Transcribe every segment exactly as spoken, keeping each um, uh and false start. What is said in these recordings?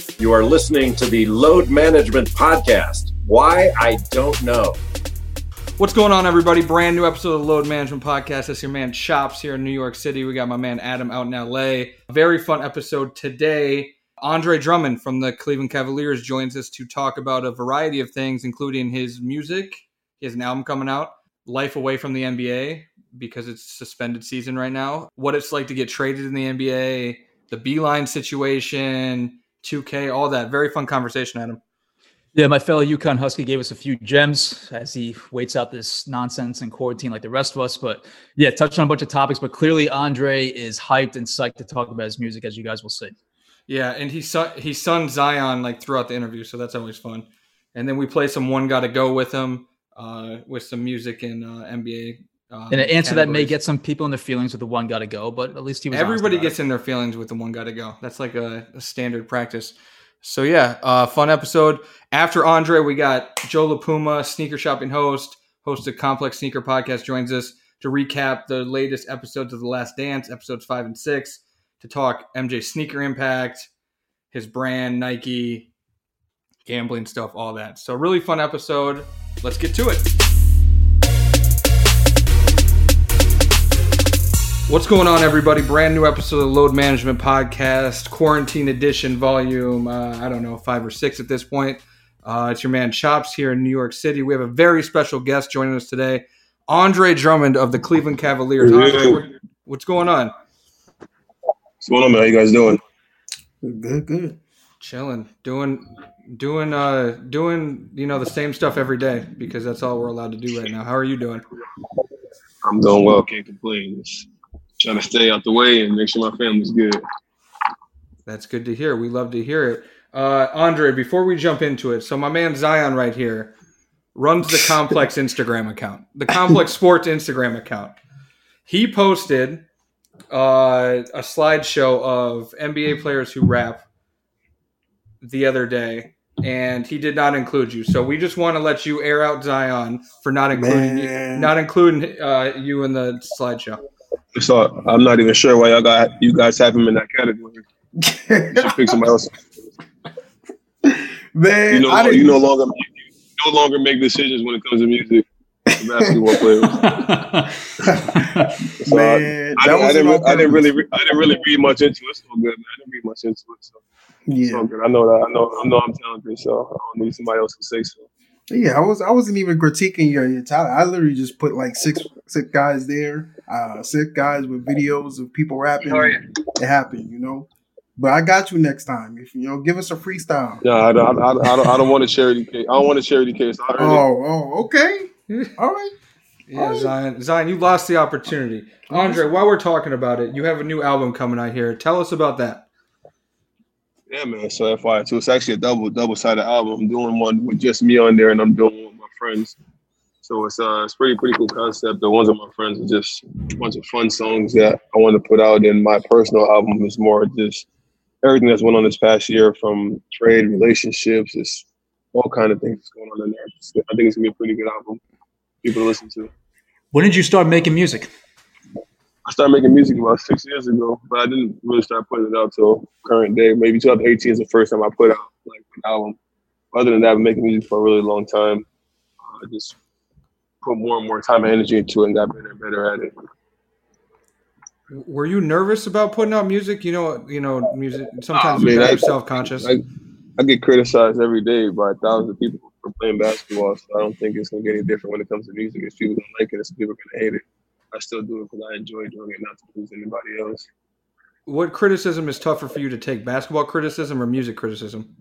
You are listening to the Load Management Podcast. Why? I don't know. What's going on, everybody? Brand new episode of the Load Management Podcast. That's your man Chops here in New York City. We got my man Adam out in L A. Very fun episode today. Andre Drummond from the Cleveland Cavaliers joins us to talk about a variety of things, including his music. He has an album coming out, life away from the N B A, because it's suspended season right now, what it's like to get traded in the N B A, the Beeline situation, two K, all that. Very fun conversation, Adam. Yeah, my fellow UConn Husky gave us a few gems as he waits out this nonsense in quarantine like the rest of us. But yeah, touched on a bunch of topics, but clearly Andre is hyped and psyched to talk about his music, as you guys will see. Yeah, and he su- he sung Zion like throughout the interview, so that's always fun. And then we play some One Gotta Go with him, uh, with some music in uh, N B A. Um, and an answer categories. that may get some people in their feelings with the One Gotta Go, but at least he was Everybody honest about gets in their feelings with the One Gotta Go. That's like a, a standard practice. So yeah, uh, fun episode. After Andre, we got Joe LaPuma, sneaker shopping host, host of Complex Sneaker Podcast, joins us to recap the latest episodes of The Last Dance, episodes five and six, to talk M J sneaker impact, his brand, Nike, gambling stuff, all that. So really fun episode. Let's get to it. What's going on, everybody? Brand new episode of the Load Management Podcast, Quarantine Edition, volume, uh, I don't know, five or six at this point. Uh, it's your man Chops here in New York City. We have a very special guest joining us today, Andre Drummond of the Cleveland Cavaliers. Andre, what's going on? What's going on, man? How you guys doing? Good, good. Chilling, doing, doing, uh, doing, you know, the same stuff every day because that's all we're allowed to do right now. How are you doing? I'm doing well. Can't complain. Just trying to stay out the way and make sure my family's good. That's good to hear. We love to hear it. Uh, Andre, before we jump into it, so my man Zion right here runs the Complex Instagram account, the Complex Sports Instagram account. He posted uh, a slideshow of N B A players who rap the other day, and he did not include you. So we just want to let you air out Zion for not including you, not including uh, you in the slideshow. So I'm not even sure why y'all got you guys have him in that category. You should pick somebody else. Man, you know, I you no longer you no longer make decisions when it comes to music. Basketball players. so man, I, I, I, didn't, I didn't really, I didn't really read much into it. It's all good, man. I didn't read much into it, so yeah, it's all good. I know that. I know. I know I'm talented, so I don't need somebody else to say so. Yeah, I was. I wasn't even critiquing your, your talent. I literally just put like six six guys there, uh, six guys with videos of people rapping. Oh, yeah. It happened, you know. But I got you next time. If you know, give us a freestyle. Yeah, I don't. I, I don't. I don't want a charity case. I don't want a charity case. I oh, oh, okay. All right. Yeah, All right. Zion. Zion, you lost the opportunity. Andre, while we're talking about it, you have a new album coming out here. Tell us about that. Yeah, man. So F Y I, too, it's actually a double double sided album. I'm doing one with just me on there, and I'm doing one with my friends. So it's uh, it's pretty pretty cool concept. The ones with my friends are just a bunch of fun songs that I want to put out. And my personal album is more just everything that's went on this past year, from trade, relationships, it's all kind of things that's going on in there. So I think it's gonna be a pretty good album. People to listen to. When did you start making music? I started making music about six years ago, but I didn't really start putting it out till current day. Maybe twenty eighteen is the first time I put out like an album. Other than that, I've been making music for a really long time. I just put more and more time and energy into it and got better and better at it. Were you nervous about putting out music? You know, you know, music. Sometimes I mean, you're I, self-conscious. I, I get criticized every day by thousands of people for playing basketball, so I don't think it's gonna get any different when it comes to music. If people don't like it, and some people are gonna hate it. I still do it because I enjoy doing it, not to please anybody else. What criticism is tougher for you to take, basketball criticism or music criticism?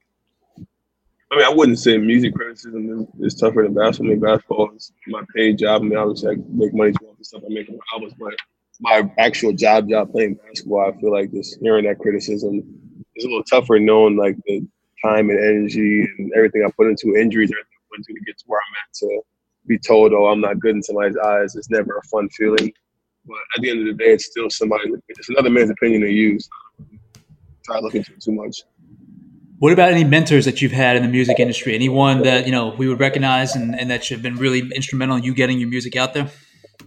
I mean, I wouldn't say music criticism is, is tougher than basketball. I mean, basketball is my paid job. I mean, obviously I make money from the stuff I make on my albums, but my actual job, job playing basketball, I feel like just hearing that criticism is a little tougher, knowing like the time and energy and everything I put into injuries, everything I put into to get to where I'm at, to be told, oh, I'm not good in somebody's eyes. It's never a fun feeling. But at the end of the day, it's still somebody, it's another man's opinion to use. Try to look into it too much. What about any mentors that you've had in the music industry? Anyone that, you know, we would recognize and, and that have been really instrumental in you getting your music out there?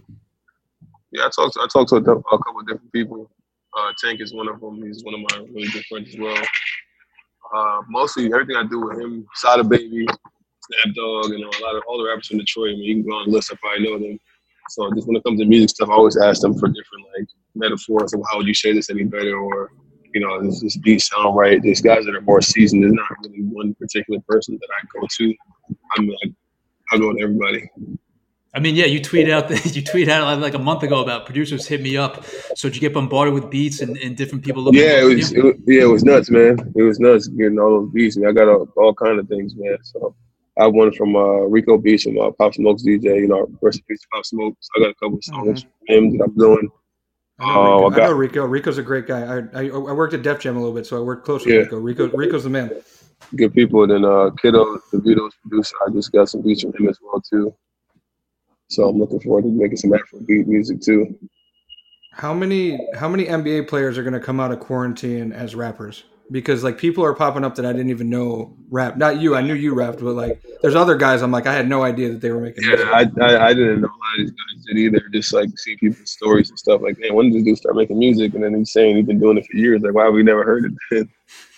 Yeah, I talked I talked to a, a couple of different people. Uh, Tank is one of them. He's one of my really good friends as well. Uh, mostly everything I do with him, Sada Baby, Snap Dogg, you know, a lot of all the rappers from Detroit. I mean, you can go on the list, I probably know them. So just when it comes to music stuff, I always ask them for different like metaphors of how would you say this any better, or you know, does this beat sound right? There's guys that are more seasoned. There's not really one particular person that I go to. I mean, like, I go to everybody. I mean, yeah, you tweeted out that you tweeted out like a month ago about producers hit me up. So did you get bombarded with beats and, and different people looking? Yeah, it was, it was. Yeah, it was nuts, man. It was nuts getting all those beats. Man, I got all, all kind of things, man. So I have one from uh, Rico Beats from uh, Pop Smoke's D J. You know, rest in peace to Pop Smoke. So I got a couple of songs mm-hmm. from him that I'm doing. I know, uh, Rico. I, got, I know Rico. Rico's a great guy. I, I I worked at Def Jam a little bit, so I worked close with yeah. Rico. Rico. Rico's the man. Good people. And then uh, Kiddo, the Vito's producer, I just got some beats from him as well too. So I'm looking forward to making some Afrobeat music too. How many how many N B A players are going to come out of quarantine as rappers? Because like people are popping up that I didn't even know rap. Not you, I knew you rapped, but like there's other guys. I'm like I had no idea that they were making. Yeah, I, I I didn't know a lot of these guys did either. Just like see people's stories and stuff. Like, man, when did this dude start making music? And then he's saying he's been doing it for years. Like, why have we never heard it?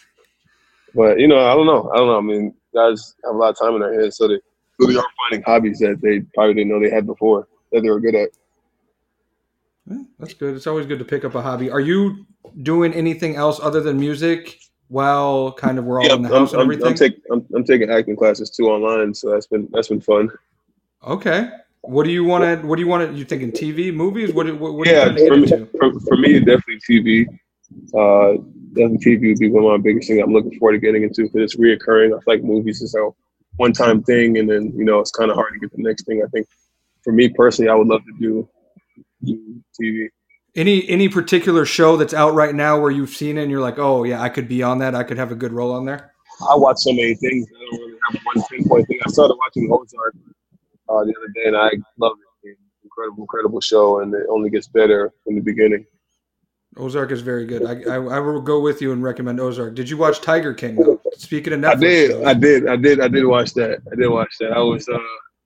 But you know, I don't know. I don't know. I mean, guys have a lot of time in their heads, so they really are finding hobbies that they probably didn't know they had before that they were good at. Yeah, that's good. It's always good to pick up a hobby. Are you doing anything else other than music while kind of we're all yeah, in the I'm, house and I'm, everything? I'm, take, I'm, I'm taking acting classes too online, so that's been that's been fun. Okay. What do you want to? What do you want to? You thinking T V, movies? What? What, what yeah, are you for trying me, to get into? For, for me, definitely T V. Uh, definitely T V would be one of my biggest things I'm looking forward to getting into because it's reoccurring. I feel like movies is a one-time thing, and then you know it's kind of hard to get the next thing. I think for me personally, I would love to do, do T V. Any any particular show that's out right now where you've seen it and you're like, oh yeah, I could be on that. I could have a good role on there. I watch so many things. I don't really have one pinpoint thing. I started watching Ozark uh, the other day, and I love it. Incredible, incredible show, and it only gets better from the beginning. Ozark is very good. I, I I will go with you and recommend Ozark. Did you watch Tiger King though? Speaking of Netflix, I did, shows. I did, I did, I did watch that. I did watch that. I was uh,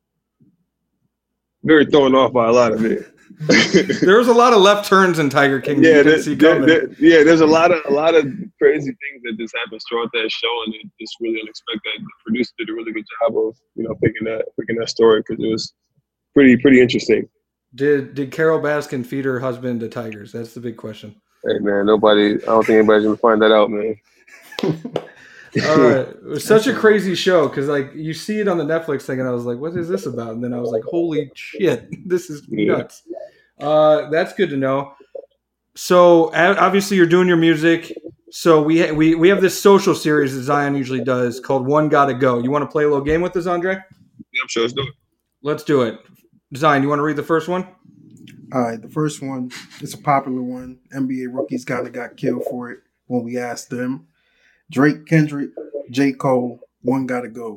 very thrown off by a lot of it. There was a lot of left turns in Tiger King. That Yeah, you there, didn't see there, coming. there, yeah. There's a lot of a lot of crazy things that just happened throughout that show, and it just really unexpected. The producer did a really good job of you know picking that picking that story because it was pretty pretty interesting. Did did Carol Baskin feed her husband to tigers? That's the big question. Hey man, nobody. I don't think anybody's gonna find that out, man. All right, it was such a crazy show because like you see it on the Netflix thing, and I was like, "What is this about?" And then I was like, "Holy shit, this is nuts!" Uh, that's good to know. So obviously, you're doing your music. So we ha- we we have this social series that Zion usually does called One Gotta Go. You want to play a little game with us, Andre? Yeah, I'm sure. Let's do it. Let's do it. Zion, you want to read the first one? All right, the first one, it's a popular one. N B A rookies kind of got killed for it when we asked them. Drake, Kendrick, J. Cole, One Gotta Go.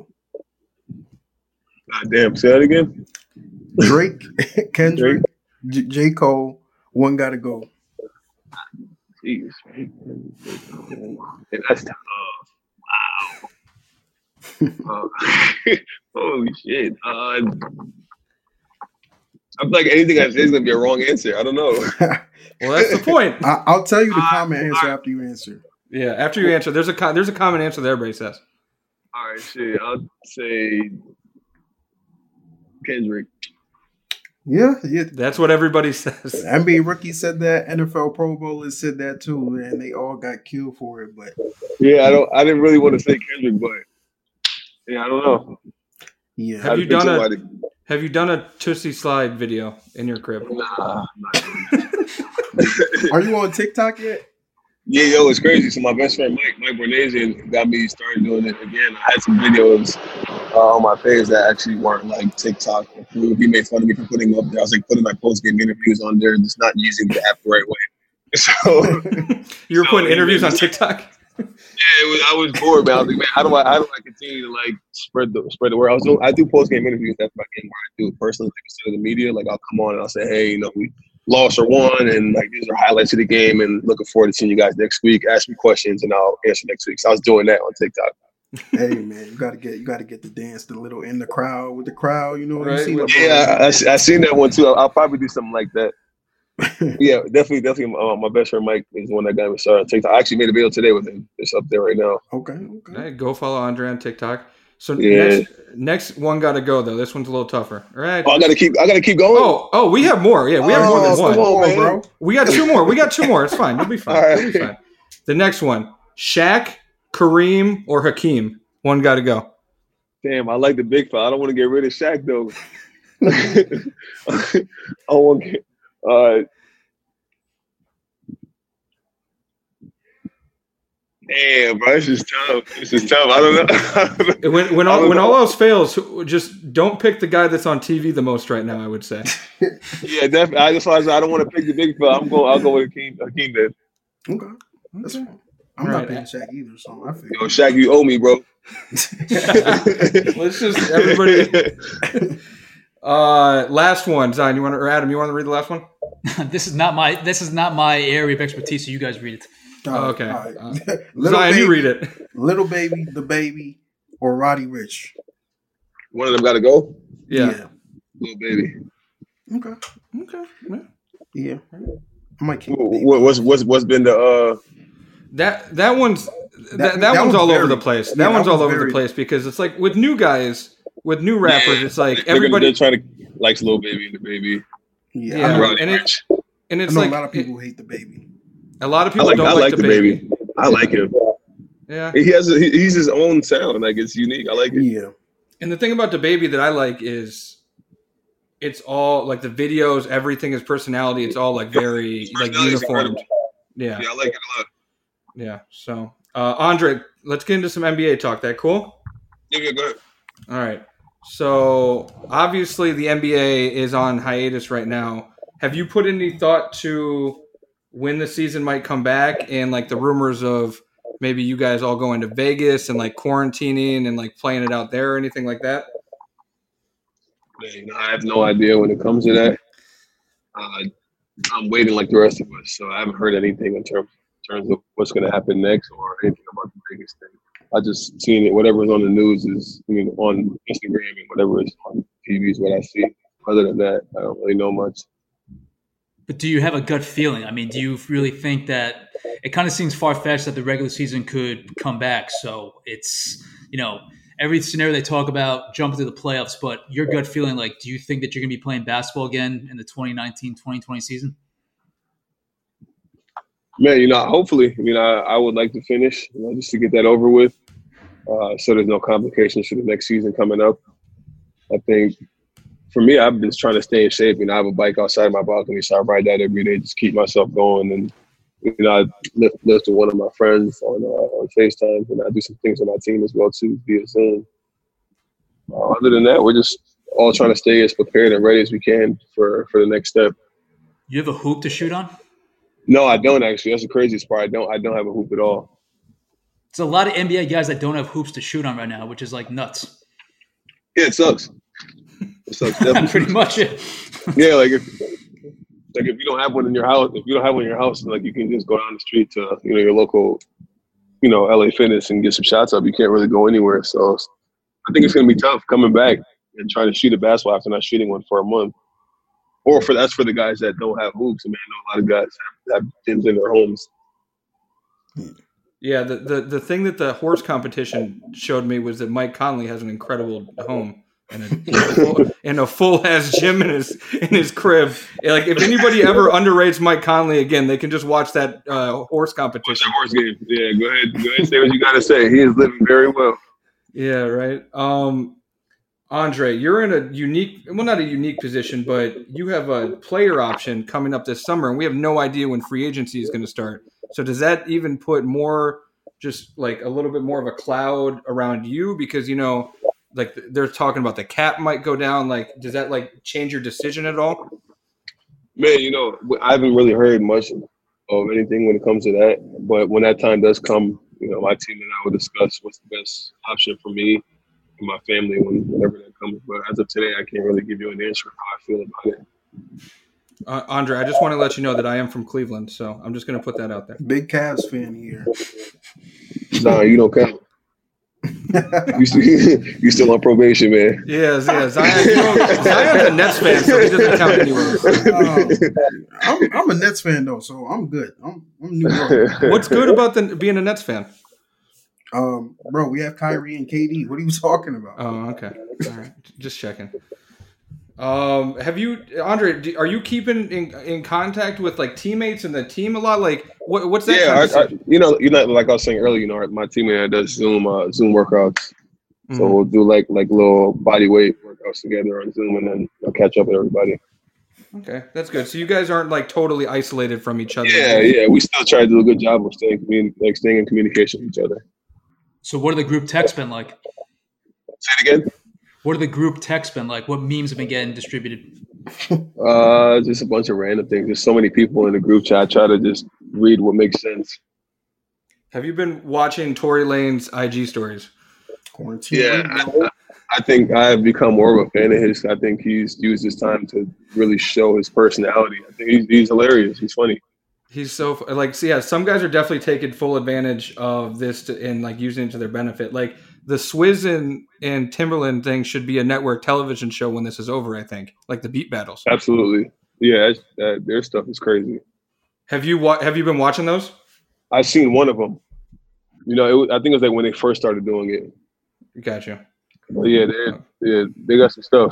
God damn, say that again. Drake, Kendrick, J-, J. Cole, One Gotta Go. Jeez, and that's tough. Wow. uh, holy shit. Uh, I feel like anything I say is gonna be a wrong answer. I don't know. Well, that's the point. I, I'll tell you the uh, common answer right. after you answer. Yeah, after you answer, there's a co- there's a common answer that everybody says. All right, shit. I'll say Kendrick. Yeah, yeah. That's what everybody says. N B A rookie said that. N F L Pro Bowlers said that too, and they all got killed for it. But yeah, I don't. I didn't really want to say Kendrick, but yeah, I don't know. Yeah. Have you done a Have you done a Tootsie Slide video in your crib? Nah. Are you on TikTok yet? Yeah, yo, it's crazy. So my best friend Mike, Mike Bornasian, got me started doing it again. I had some videos uh, on my page that actually weren't like TikTok approved. He made fun of me for putting them up there. I was like putting my post game interviews on there, just not using the app the right way. So you were so, putting yeah, interviews man. on TikTok. Yeah, it was, I was bored, man. I was like, man, how do I how do I continue to like spread the spread the word? I was doing, I do post game interviews after my game where I do it personally instead of the media. Like I'll come on and I'll say, hey, you know, we lost or won, and like these are highlights of the game, and looking forward to seeing you guys next week. Ask me questions, and I'll answer next week. So I was doing that on TikTok. Hey man, you gotta get you gotta get the dance, the little in the crowd with the crowd. You know what Right, you see? with- the- Yeah, I, I seen that one too. I'll, I'll probably do something like that. Yeah, definitely, definitely. Uh, my best friend Mike is the one that got me started on TikTok. I actually made a video today with him. It's up there right now. Okay, okay. Hey, go follow Andre on TikTok. So Yeah. next, next one got to go though. This one's a little tougher. All right. Oh, I gotta keep. I gotta keep going. Oh, oh, we have more. Yeah, we have more than Oh, one. come on, man. bro. We got two more. We got two more. It's fine. You'll be fine. All right. You'll be fine. The next one: Shaq, Kareem, or Hakeem. One got to go. Damn, I like the big fella. I don't want to get rid of Shaq though. I want to get. Uh, damn, bro, this is tough. This is tough. I don't know. When when I all don't when know. all else fails, just don't pick the guy that's on T V the most right now. I would say. Yeah, definitely. I just I don't want to pick the big fella. I'm going. I'll go with Hakeem. Hakeem then. Okay. That's Okay. fine. I'm Right. not paying Shaq either, so I feel. Yo, Shaq, you owe me, bro. Let's just everybody. Uh, last one, Zion. You want to, or Adam? You want to read the last one? this is not my this is not my area of expertise, so you guys read it. Oh, okay. All right. Uh, Little Zion, baby, you read it. Little baby, the baby, or Roddy Rich. One of them got to go. Yeah. Little baby. Okay. Okay. Yeah. Yeah. I might keep. What, baby. what- what's what's what's been the uh? That that one's that, that, that one's one's all very- over the place. yeah, That that one's all one's over the very- place because it's like with new guys, with new rappers, Yeah. it's like They're gonna- everybody, they're trying to likes Lil Baby and the Baby. Yeah. Yeah, I know, Roddy and it- Rich. and I it's know like a lot of people hate the baby. a lot of I people like don't I like, like the the baby. baby. I like him. Yeah. He has a, he, he's his own sound. Like it's unique. I like it. Yeah. And the thing about the baby that I like is it's all like the videos, everything, his personality. It's all like very His like personality's uniformed. incredible. Yeah. Yeah, I like it a lot. Yeah. So, uh, Andre, let's get into some N B A talk. That cool? Yeah, yeah, go ahead. All right. So obviously the N B A is on hiatus right now. Have you put any thought to when the season might come back and like the rumors of maybe you guys all going to Vegas and like quarantining and like playing it out there or anything like that? Man, you know, I have no idea when it comes to that. Uh, I'm waiting like the rest of us, so I haven't heard anything in terms in terms of what's going to happen next or anything about the Vegas thing. I just seen it. Whatever's on the news is, I mean, on Instagram and whatever is on T V is what I see. Other than that, I don't really know much. But do you have a gut feeling? I mean, do you really think that it kind of seems far-fetched that the regular season could come back? So it's, you know, every scenario they talk about jumping to the playoffs, but your gut feeling, like, do you think that you're going to be playing basketball again in the twenty nineteen twenty twenty season? Man, you know, hopefully, I mean, I, I would like to finish, you know, just to get that over with, uh, so there's no complications for the next season coming up. I think for me, I've been trying to stay in shape. You know, I have a bike outside my balcony, so I ride that every day, just keep myself going. And you know, I lift, lift with one of my friends on uh, on FaceTime, and I do some things on my team as well too via Zoom. Uh, other than that, we're just all trying to stay as prepared and ready as we can for for the next step. You have a hoop to shoot on? No, I don't actually. That's the craziest part. I don't. I don't have a hoop at all. It's a lot of N B A guys that don't have hoops to shoot on right now, which is like nuts. Yeah, it sucks. It sucks. Definitely. Pretty much it. Yeah, like if like if you don't have one in your house, if you don't have one in your house, like you can just go down the street to you know your local, you know, L A Fitness and get some shots up. You can't really go anywhere. So I think it's gonna be tough coming back and trying to shoot a basketball after not shooting one for a month. Or for that's for the guys that don't have hoops. I mean, I know a lot of guys have, have gyms in their homes. Yeah, the, the the thing that the horse competition showed me was that Mike Conley has an incredible home and a, full, and a full ass gym in his in his crib. Like if anybody ever underrates Mike Conley again, they can just watch that uh, horse Watch competition. that horse game. Yeah, go ahead. Go ahead and say what you gotta say. He is living very well. Yeah, right. Um, Andre, you're in a unique, well, not a unique position, but you have a player option coming up this summer, and we have no idea when free agency is going to start. So does that even put more, just like a little bit more of a cloud around you? Because, you know, like they're talking about the cap might go down. Like, does that like change your decision at all? Man, you know, I haven't really heard much of anything when it comes to that. But when that time does come, you know, my team and I will discuss what's the best option for me and my family when, whenever that comes. But as of today, I can't really give you an answer of how I feel about it. Uh, Andre, I just want to let you know that I am from Cleveland, so I'm just going to put that out there. Big Cavs fan here. Nah, you don't count. you, still, you still on probation, man. Yes, yes. Zion, you know, Zion's a Nets fan, so he doesn't count anywhere. Um, I'm, I'm a Nets fan though, so I'm good. I'm, I'm New York. What's good about the, being a Nets fan? Um, bro, we have Kyrie and K D. What are you talking about? Oh, okay. All right, just checking. Um, have you, Andre? Do, are you keeping in, in contact with like teammates and the team a lot? Like, what, what's that? Yeah, kind of I, I, you know, you know, like I was saying earlier, you know, my teammate does Zoom, uh, Zoom workouts. Mm-hmm. So we'll do like like little body weight workouts together on Zoom, and then I'll catch up with everybody. Okay, that's good. So you guys aren't like totally isolated from each other. Yeah, yeah, we still try to do a good job of staying commun- like staying in communication with each other. So what are the group texts been like? Say it again. What are the group texts been like? What memes have been getting distributed? Uh, just a bunch of random things. There's so many people in the group chat. I try to just read what makes sense. Have you been watching Tory Lane's I G stories? Quarantine. Yeah, I, I think I've become more of a fan of his. I think he's used his time to really show his personality. I think he's, he's hilarious. He's funny. He's so like, so yeah, some guys are definitely taking full advantage of this to, and like using it to their benefit. Like the Swizz and, and Timberland thing should be a network television show when this is over, I think, like the beat battles. Absolutely. Yeah, uh, their stuff is crazy. Have you wa- Have you been watching those? I've seen one of them. You know, it was, I think it was like when they first started doing it. Gotcha. But yeah, they yeah, they got some stuff.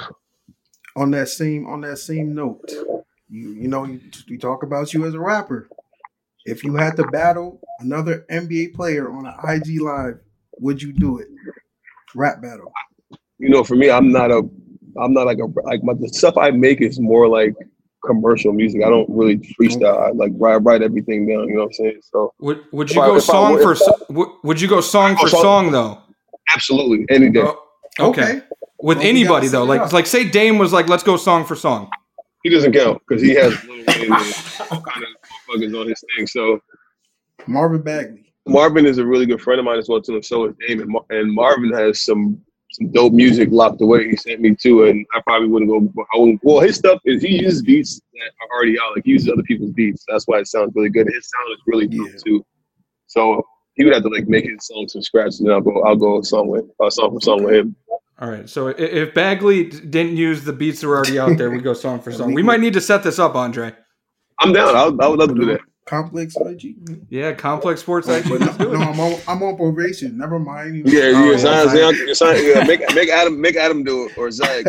On that same on that same note, you you know you, we talk about you as a rapper. If you had to battle another N B A player on an I G live, would you do it? Rap battle. You know, for me, I'm not a, I'm not like a like my the stuff I make is more like commercial music. I don't really freestyle. I like write write everything down. You know what I'm saying? So would would you go song for would, would you go song for song though? Absolutely, any day. Oh, okay. okay, with well, anybody though, like like say Dame was like, let's go song for song. He doesn't count because he has Lil Wayne and kind of motherfuckers on his thing. So Marvin Bagley. Marvin is a really good friend of mine as well too, and so is Dame. And, Mar- and Marvin has some some dope music locked away. He sent me to, and I probably wouldn't go. I wouldn't, well, his stuff is he uses beats that are already out. Like he uses other people's beats. That's why it sounds really good. His sound is really dope yeah. too. So he would have to like make his songs from scratch, and then I'll go. I'll go a song with a uh, song for song with him. All right. So if Bagley didn't use the beats that were already out there, we go song for song. We might need to set this up, Andre. I'm down. I would, I would love to do that. Complex I G. Yeah, Complex Sports I G. Let's do it. No, I'm on, I'm on probation. Never mind. Yeah, oh, yeah, Zion, Zion, Zion, Zion, yeah. Make make Adam make Adam do it or Zach.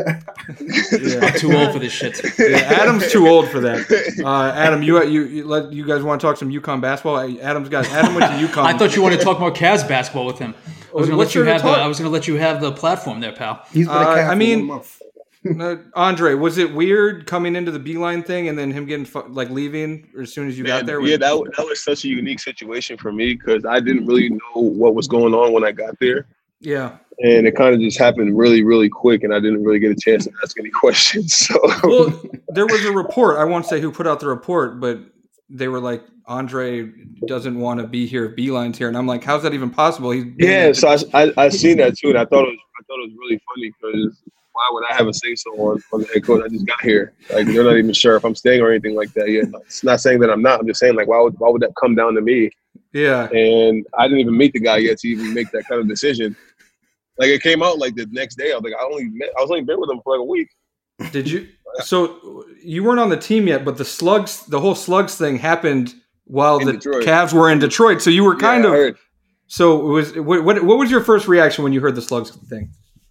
Yeah. I'm too old for this shit. Yeah, Adam's too old for that. Uh, Adam, you you you, let, you guys want to talk some UConn basketball? Adam's got Adam went to UConn. I thought you wanted to talk more Cavs basketball with him. I was going to let you have the. I was going to let you have the platform there, pal. He's been a Cav uh, I mean. Uh, Andre, was it weird coming into the Beeline thing and then him getting fu- like leaving as soon as you Man, got there? Yeah, that that was such a unique situation for me because I didn't really know what was going on when I got there. Yeah, and it kind of just happened really, really quick, and I didn't really get a chance to ask any questions. So, well, there was a report. I won't say who put out the report, but they were like, Andre doesn't want to be here if Beeline's here, and I'm like, how's that even possible? He's yeah, so I, I I seen that too, and I thought it was I thought it was really funny because. Why would I have a say so on, on the head coach? I just got here. Like they're not even sure if I'm staying or anything like that yet. It's not saying that I'm not. I'm just saying like why would why would that come down to me? Yeah. And I didn't even meet the guy yet to even make that kind of decision. Like it came out like the next day. I was like I only met, I was only been with him for like a week. Did you? So you weren't on the team yet, but the slugs, the whole slugs thing happened while in the Detroit. Cavs were in Detroit. So you were kind yeah, of. So it was what, what? What was your first reaction when you heard the slugs thing?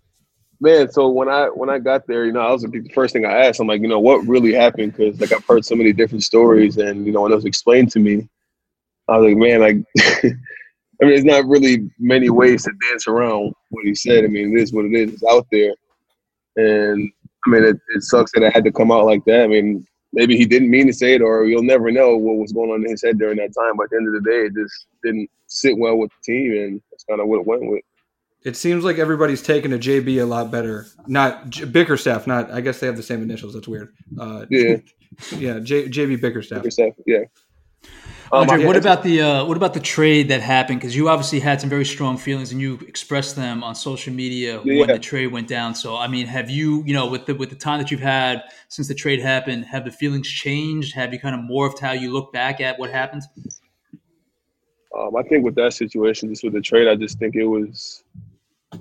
Man, so when I when I got there, you know, I was the first thing I asked. I'm like, you know, what really happened? Because like I've heard so many different stories, and you know, when it was explained to me, I was like, man, like, I mean, there's not really many ways to dance around what he said. I mean, it is what it is. It's out there, and I mean, it, it sucks that it had to come out like that. I mean, maybe he didn't mean to say it, or you'll never know what was going on in his head during that time. But at the end of the day, it just didn't sit well with the team, and that's kind of what it went with. It seems like everybody's taking to J B a lot better. Not J- Bickerstaff, not I guess they have the same initials. That's weird. Uh, yeah, yeah, J- JB Bickerstaff. Bickerstaff, yeah. Andre, um, what about the uh, what about the trade that happened? Because you obviously had some very strong feelings, and you expressed them on social media yeah. when the trade went down. So, I mean, have you, you know, with the with the time that you've had since the trade happened, have the feelings changed? Have you kind of morphed how you look back at what happened? Um, I think with that situation, just with the trade, I just think it was.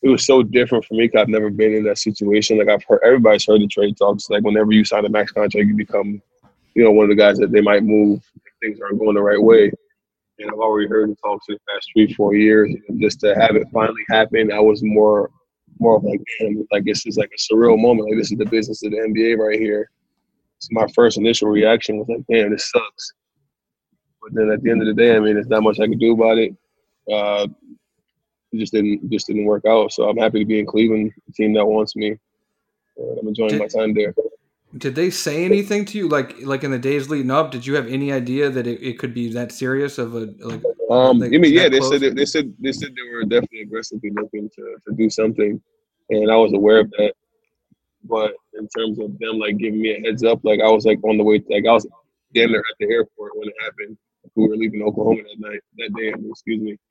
it was so different for me because I've never been in that situation. Like I've heard, everybody's heard the trade talks. Like whenever you sign a max contract, you become, you know, one of the guys that they might move if things aren't going the right way. And I've already heard the talks for the past three, four years. And just to have it finally happen, I was more, more of like, damn, like this is like a surreal moment. Like this is the business of the N B A right here. So my first initial reaction was like, damn, this sucks. But then at the end of the day, I mean, there's not much I can do about it. Uh, it just didn't, just didn't work out. So I'm happy to be in Cleveland, the team that wants me. Uh, I'm enjoying did, my time there. Did they say anything to you, like like in the days leading up? Did you have any idea that it, it could be that serious of a like? Um, like I mean, yeah, they close? said they, they said they said they were definitely aggressively looking to, to do something, and I was aware of that. But in terms of them like giving me a heads up, like I was like on the way, like I was damn near at the airport when it happened. We were leaving Oklahoma that night, that day. I mean, excuse me.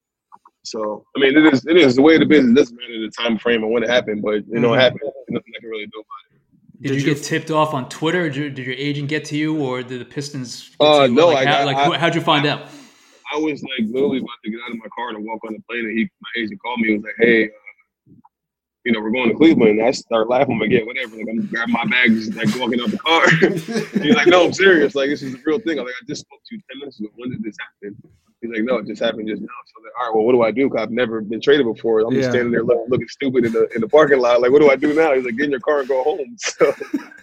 So I mean, it is it is the way the business doesn't matter the time frame and when it happened, but you know, Mm-hmm. it happened. Nothing I can really do about it. Did, Did you, you- get tipped off on Twitter? Did, you, did your agent get to you, or did the Pistons get Uh, to you? no, like, I how, got- like I- how'd you find out? I was like literally about to get out of my car and walk on the plane, and he, my agent called me. He was like, "Hey, uh, you know, we're going to Cleveland." And I started laughing. I'm like, "Yeah, whatever." Like I'm grabbing my bag, just like walking out the car. He's like, "No, I'm serious. Like this is the real thing." I'm like, "I just spoke to you ten minutes ago. When did this happen?" He's like, "No, it just happened just now." So I'm like, "All right, well, what do I do? 'Cause I've never been traded before. I'm just Yeah. standing there look, looking stupid in the in the parking lot. Like, what do I do now?" He's like, "Get in your car and go home." So,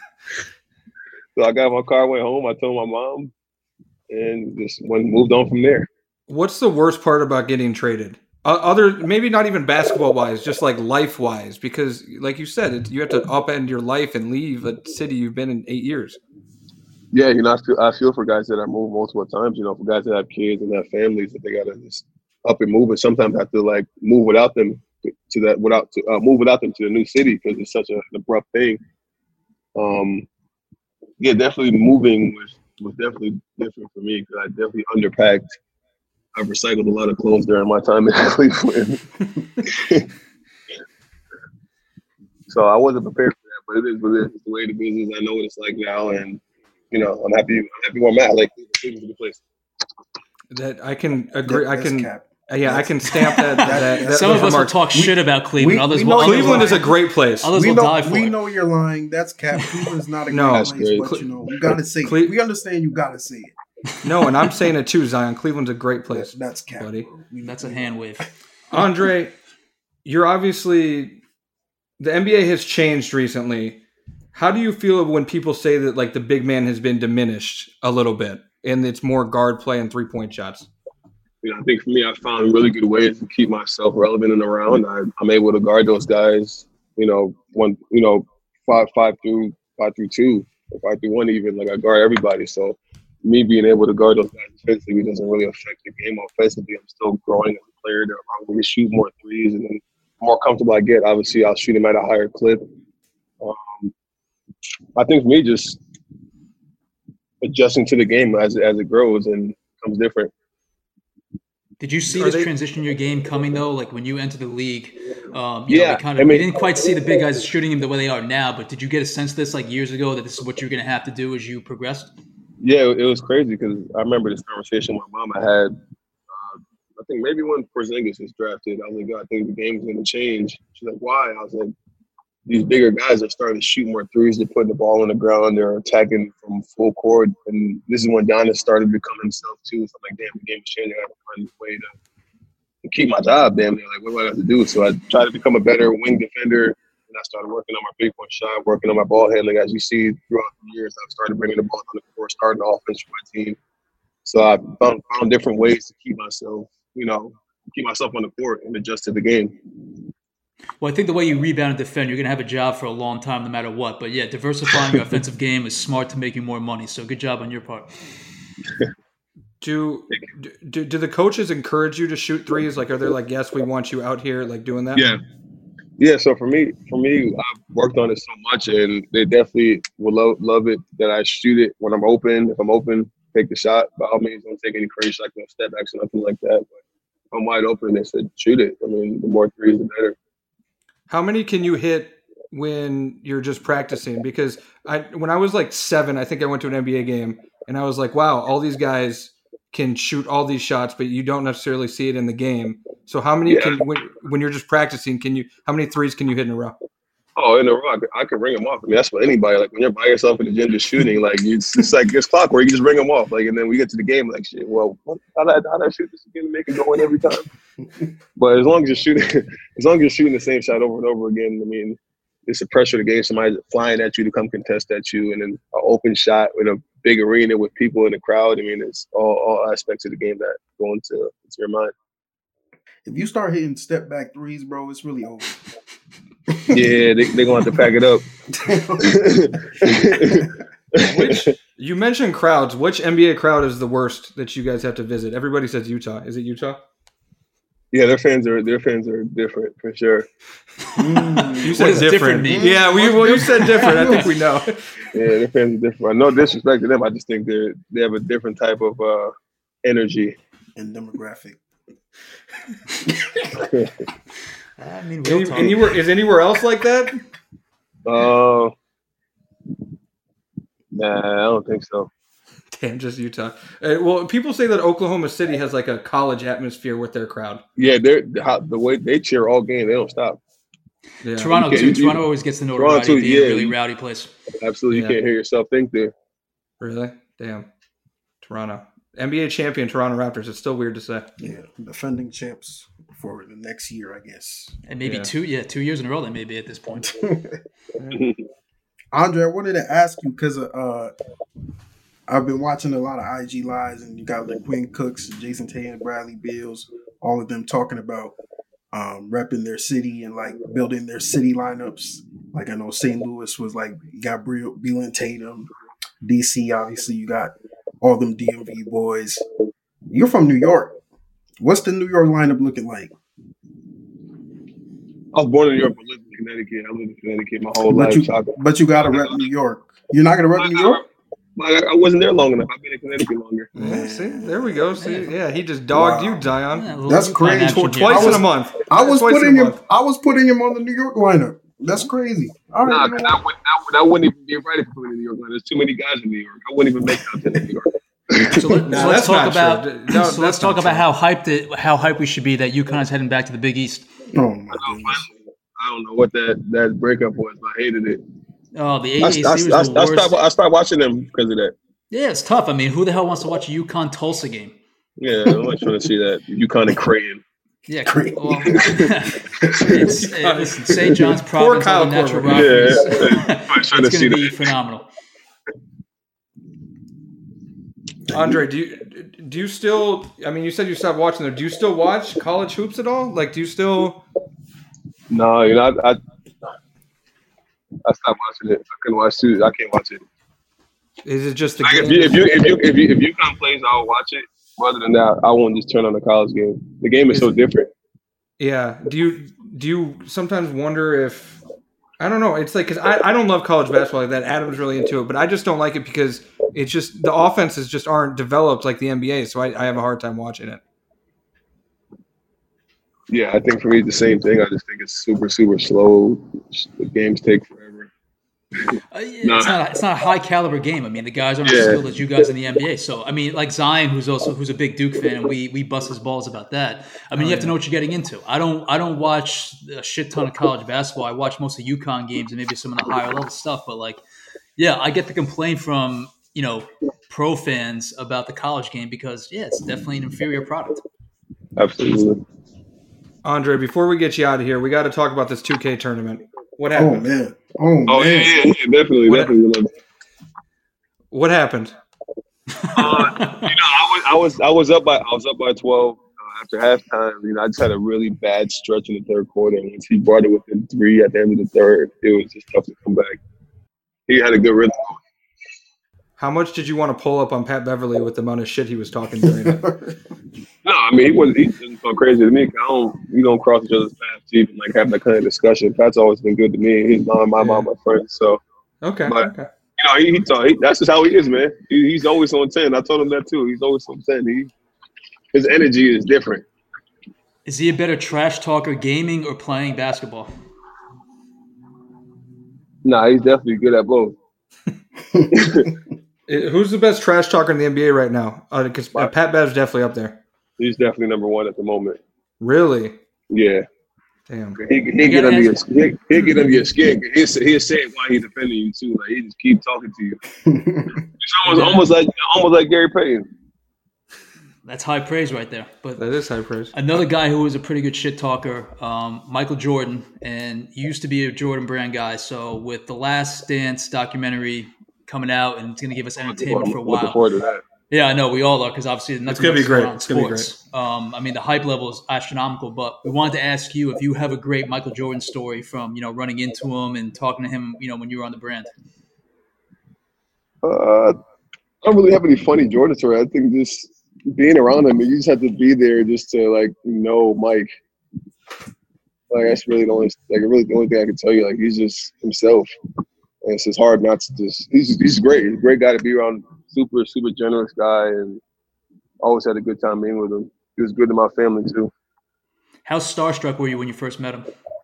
so I got in my car, went home. I told my mom, and just went moved on from there. What's the worst part about getting traded? O- Other, maybe not even basketball wise, just like life wise, because like you said, it, you have to upend your life and leave a city you've been in eight years. Yeah, you know, I feel I feel for guys that are moved multiple times. You know, for guys that have kids and have families that they gotta just up and move, and sometimes have to like move without them to, to that without to uh, move without them to the new city because it's such a, an abrupt thing. Um, yeah, definitely moving was was definitely different for me because I definitely underpacked. I've recycled a lot of clothes during my time in Cleveland, so I wasn't prepared for that. But it is what it is. It's the way the business. I know what it's like now, and you know, I'm happy. I'm happy where I'm at. Like Cleveland's a good place. That I can agree. I That's can, cap. uh, yeah, I That's- can stamp that. that, that Some those of us will remarks. talk shit about Cleveland. we- others we will. know others Cleveland will- is a great place. Others we will know die for we it. know you're lying. That's cap. Cleveland's not a No. great That's place, great. but you know you gotta say Cle- it. We understand you gotta say it. No, and I'm saying it too, Zion. Cleveland's a great place. That's cap, buddy. bro. We- That's a we- hand wave. Andre, you're obviously the N B A has changed recently. How do you feel when people say that like the big man has been diminished a little bit and it's more guard play and three point shots? You know, I think for me, I found really good ways to keep myself relevant and around. I, I'm able to guard those guys. You know, one, you know, five, five through five through two, or five through one, even. Like I guard everybody. So me being able to guard those guys defensively doesn't really affect the game offensively. I'm still growing as a player. I'm going to shoot more threes, and then the more comfortable I get, obviously, I'll shoot them at a higher clip. Um, I think for me, just adjusting to the game as as it grows and becomes different. Did you see Are this they- transition in your game coming though? Like when you entered the league, um, you Yeah, know, we kind I of mean- we didn't quite see the big guys shooting him the way they are now. But did you get a sense of this like years ago that this is what you're going to have to do as you progressed? Yeah, it was crazy because I remember this conversation with my mom I had. Uh, I think maybe when Porzingis was drafted, I was like, "God, I think the game's going to change." She's like, "Why?" I was like, "These bigger guys are starting to shoot more threes. They're putting the ball on the ground. They're attacking from full court." And this is when Giannis started to become himself too. So I'm like, "Damn, the game is changing. I have to find a way to, to keep my job." Damn, near. Like, what do I have to do? So I tried to become a better wing defender. And I started working on my three-point shot, working on my ball handling. As you see throughout the years, I've started bringing the ball on the court, starting the offense for my team. So I found, found different ways to keep myself, you know, keep myself on the court and adjust to the game. Well, I think the way you rebound and defend, you're going to have a job for a long time, no matter what. But yeah, diversifying your offensive game is smart to make you more money. So good job on your part. Do, do do the coaches encourage you to shoot threes? Like, are they like, yes, we want you out here, like doing that? Yeah. Yeah, so for me, for me, I've worked on it so much, and they definitely will love, love it that I shoot it when I'm open. If I'm open, take the shot. By all means, don't take any crazy shot, no step backs or nothing like that. But if I'm wide open, they said shoot it. I mean, the more threes, the better. How many can you hit when you're just practicing? Because I, when I was like seven, I think I went to an N B A game and I was like, wow, all these guys can shoot all these shots, but you don't necessarily see it in the game. So how many Yeah. can when, when you're just practicing? Can you how many threes can you hit in a row? Oh, in a row, I could, I could ring them off. I mean, that's for anybody. Like when you're by yourself in the gym just shooting, like it's, it's like it's clockwork. You just ring them off. Like, and then we get to the game, like shit. Well, what, how did I, how did I shoot this again and make it go in every time? But as long as you're shooting, as long as you're shooting the same shot over and over again, I mean, it's a pressure to game. Somebody flying at you to come contest at you, and then an open shot in a big arena with people in the crowd. I mean, it's all, all aspects of the game that go into, into your mind. If you start hitting step back threes, bro, it's really over. Yeah, they're they going to have to pack it up. Which you mentioned crowds. Which N B A crowd is the worst that you guys have to visit? Everybody says Utah. Is it Utah? Yeah, their fans are their fans are different for sure. Mm. You said does different. different mean? Yeah, we, well, you said different. I think we know. Yeah, their fans are different. No disrespect to them. I just think they they have a different type of uh, energy. And demographic. I mean, real Any, talk. anywhere is anywhere else like that? Uh, nah, I don't think so. Damn, just Utah. Uh, well, people say that Oklahoma City has like a college atmosphere with their crowd. Yeah, they're how, the way they cheer all game. They don't stop. Yeah. Toronto You too. can't- you- Toronto always gets the notoriety Toronto, of being yeah, a really you- rowdy place. Absolutely, Yeah. you can't hear yourself think there. Really? Damn. Toronto. N B A champion Toronto Raptors. It's still weird to say. Yeah, defending champs for the next year, I guess. And maybe Yeah. two, yeah, two years in a row. They may be at this point. Andre, I wanted to ask you because uh, I've been watching a lot of I G Lives, and you got the Quinn Cooks, Jason Tatum, Bradley Beals, all of them talking about um, repping their city and like building their city lineups. Like I know Saint Louis was like you got Beal and Tatum, D C obviously you got all them D M V boys. You're from New York. What's the New York lineup looking like? I was born in New York, but lived in Connecticut. I lived in Connecticut my whole But life. you, so I- but you got to rep New York. You're not gonna rep New York. I, I wasn't there long enough. I've been in Connecticut longer. Yeah, see, there we go. See, yeah, he just dogged Wow. you, Zion. Yeah, a little That's UConn crazy. action Tw- here. twice I was- in a month. I was Twice in a putting him. month. I was putting him on the New York lineup. That's crazy. All right, Nah, you know 'cause what? I, would, I, would, I wouldn't even be invited for putting in New York. There's too many guys in New York. I wouldn't even make content in New York. So, let, No, so let's that's talk not about. true. No, so let's that's talk not about true. how hyped it, how hyped we should be that UConn is heading back to the Big East. Oh my goodness. I don't know what that, that breakup was, but I hated it. Oh, the I, A A C I, was I, the I, worst. stopped, I stopped watching them because of that. Yeah, it's tough. I mean, who the hell wants to watch a UConn Tulsa game? Yeah, I'm not trying to see that. UConn and Creighton. Yeah, Great. well, it's, it, listen, Saint John's Poor Province, Kyle all the natural Korver. rivalries. Yeah. I'm trying to It's see going to be that. phenomenal. Andre, do you do you still? I mean, you said you stopped watching there. Do you still watch college hoops at all? Like, do you still? No, you know, I, I, I stopped watching it. I couldn't watch it. I can't watch it. Is it just the Like, game? if you if you if you if you if UConn plays, I'll watch it. Other than that, I won't just turn on the college game. The game is so different. Yeah. Do you do you sometimes wonder if I don't know? It's like because I, I don't love college basketball like that. Adam's really into it, but I just don't like it because it's just the offenses just aren't developed like the N B A. So I, I have a hard time watching it. Yeah, I think for me, it's the same thing. I just think it's super, super slow. The games take forever. Uh, yeah, Nah. It's not. A, it's not a high caliber game. I mean, the guys aren't Yeah. as skilled as you guys in the N B A. So, I mean, like Zion, who's also who's a big Duke fan, and we we bust his balls about that. I mean, Oh, you have to yeah. know what you're getting into. I don't. I don't watch a shit ton of college basketball. I watch most of UConn games and maybe some of the higher level stuff. But like, yeah, I get the complaint from you know pro fans about the college game because yeah, it's definitely an inferior product. Absolutely. Andre, before we get you out of here, we got to talk about this two K tournament. What Oh happened? man. Oh, Oh yeah, man. yeah, yeah definitely, What- definitely. What happened? Uh, you know, I was, I was, I was up by, I was up by twelve uh, after halftime. You know, I just had a really bad stretch in the third quarter. And once he brought it within three at the end of the third, it was just tough to come back. He had a good rhythm. How much did you want to pull up on Pat Beverly with the amount of shit he was talking during it? No, I mean he wasn't. He wasn't so crazy to me. 'Cause I don't. We don't cross each other's paths to even like have that kind of discussion. Pat's always been good to me. He's mom, my mom, my friends. So Okay. But- okay. you know, he, he, talk, he that's just how he is, man. He, he's always on ten. I told him that too. He's always on ten. He, his energy is different. Is he a better trash talker, gaming or playing basketball? Nah, he's definitely good at both. Who's the best trash talker in the N B A right now? Because uh, Pat Bev's definitely up there. He's definitely number one at the moment. Really? Yeah. Damn. He he get under your he he get under your skin. He'll he'll say it while he's defending you too. Like he just keep talking to you. It's almost almost like almost like Gary Payton. That's high praise right there. But that is high praise. Another guy who was a pretty good shit talker, um, Michael Jordan, and he used to be a Jordan Brand guy. So with the Last Dance documentary coming out, and it's going to give us entertainment for a while. Looking forward to that. Yeah, I know we all are because obviously nothing it's gonna be great. It's gonna be great. Um, I mean, the hype level is astronomical. But we wanted to ask you if you have a great Michael Jordan story from you know running into him and talking to him, you know, when you were on the brand. Uh, I don't really have any funny Jordan story. I think just being around him, you just have to be there just to like know Mike. Like that's really the only like really the only thing I can tell you. Like he's just himself, and it's just hard not to just. He's he's great. He's a great guy to be around. Super, super generous guy, and always had a good time being with him. He was good to my family, too. How starstruck were you when you first met him?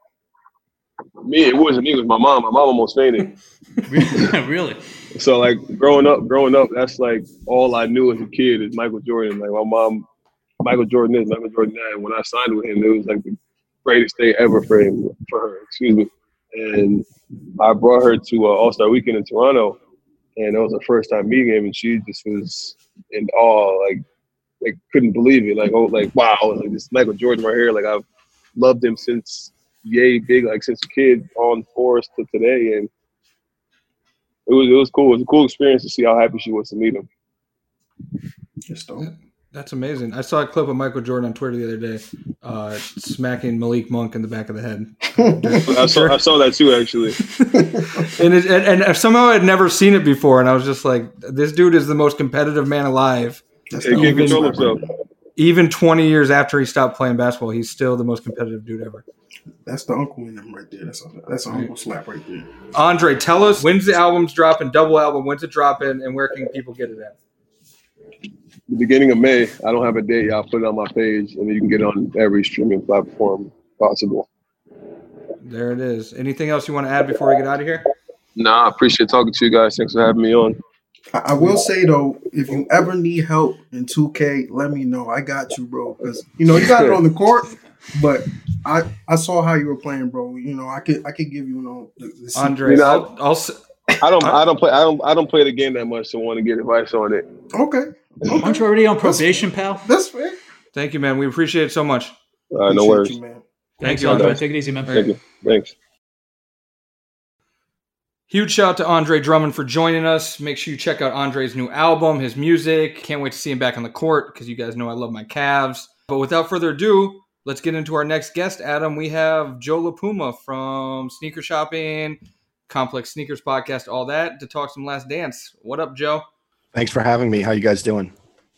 Me, it wasn't me. It was my mom. My mom almost fainted. Really? So, like, growing up, growing up, that's, like, all I knew as a kid is Michael Jordan. Like, my mom, Michael Jordan is, Michael Jordan that. When I signed with him, it was, like, the greatest day ever for him, for her, excuse me. And I brought her to uh, All-Star Weekend in Toronto. And that was her first time meeting him, and she just was in awe, like, like couldn't believe it, like, oh, like wow, like this Michael Jordan right here. Like I've loved him since yay big, like since a kid on Forest to today, and it was it was cool. It was a cool experience to see how happy she was to meet him. Just dope. That's amazing. I saw a clip of Michael Jordan on Twitter the other day, uh, smacking Malik Monk in the back of the head. I saw I saw that too, actually. and, it, and and somehow I'd never seen it before, and I was just like, "This dude is the most competitive man alive." He can't control himself. Even twenty years after he stopped playing basketball, he's still the most competitive dude ever. That's the uncle in him right there. That's a, that's an uncle slap right there. Andre, tell us when's the album's dropping, double album, when's it dropping, and where can people get it at? The beginning of May. I don't have a date. I'll put it on my page, and you can get it on every streaming platform possible. There it is. Anything else you want to add before we get out of here? Nah, I appreciate talking to you guys. Thanks for having me on. I, I will say, though, if you ever need help in two K, let me know. I got you, bro. Because, you know, you got it on the court, but I I saw how you were playing, bro. You know, I could I could give you, you know, the, the Andre, you know, I'll, I'll I don't I don't play I don't I don't play the game that much, so I want to get advice on it. Okay. okay. Aren't you already on probation, pal? That's fair. Thank you, man. We appreciate it so much. Uh, no worries. You, man. Thanks, Thank Andre. Take it easy, man. Thank you. Thanks. Huge shout out to Andre Drummond for joining us. Make sure you check out Andre's new album, his music. Can't wait to see him back on the court because you guys know I love my Cavs. But without further ado, let's get into our next guest, Adam. We have Joe LaPuma from Sneaker Shopping, Complex Sneakers Podcast, all that, to talk some Last Dance. What up, Joe? Thanks for having me. How you guys doing?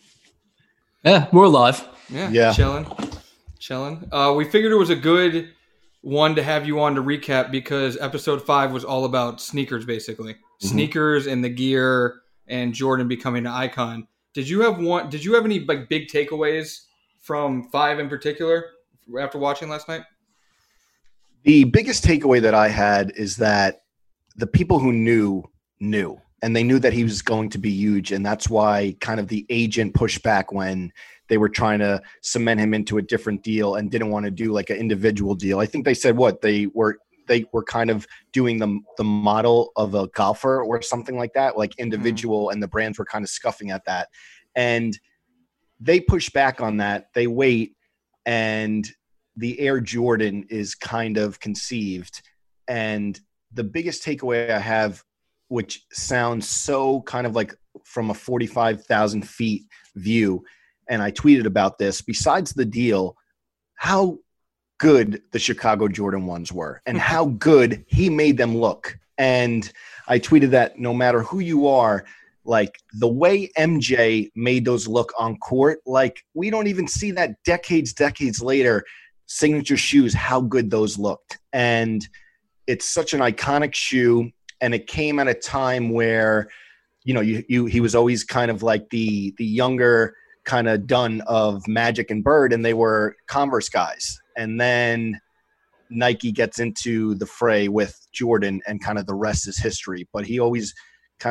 Yeah, we're live. Yeah, yeah. chilling. Chilling. Uh, we figured it was a good one to have you on to recap because episode five was all about sneakers, basically. Mm-hmm. Sneakers and the gear and Jordan becoming an icon. Did you have one? Did you have any like big takeaways from five in particular after watching last night? The biggest takeaway that I had is that the people who knew knew, and they knew that he was going to be huge, and that's why kind of the agent pushed back when they were trying to cement him into a different deal and didn't want to do like an individual deal. I think they said what they were they were kind of doing the the model of a golfer or something like that, like individual, mm-hmm. and the brands were kind of scuffing at that. And they push back on that. They wait, and the Air Jordan is kind of conceived. And the biggest takeaway I have, which sounds so kind of like from a forty-five thousand feet view, and I tweeted about this, besides the deal, how good the Chicago Jordan ones were and how good he made them look. And I tweeted that no matter who you are, like the way M J made those look on court, like we don't even see that decades, decades later, signature shoes, how good those looked. And it's such an iconic shoe. And it came at a time where, you know, you, you he was always kind of like the the younger kind of done of Magic and Bird, and they were Converse guys. And then Nike gets into the fray with Jordan, and kind of the rest is history. But he always kind of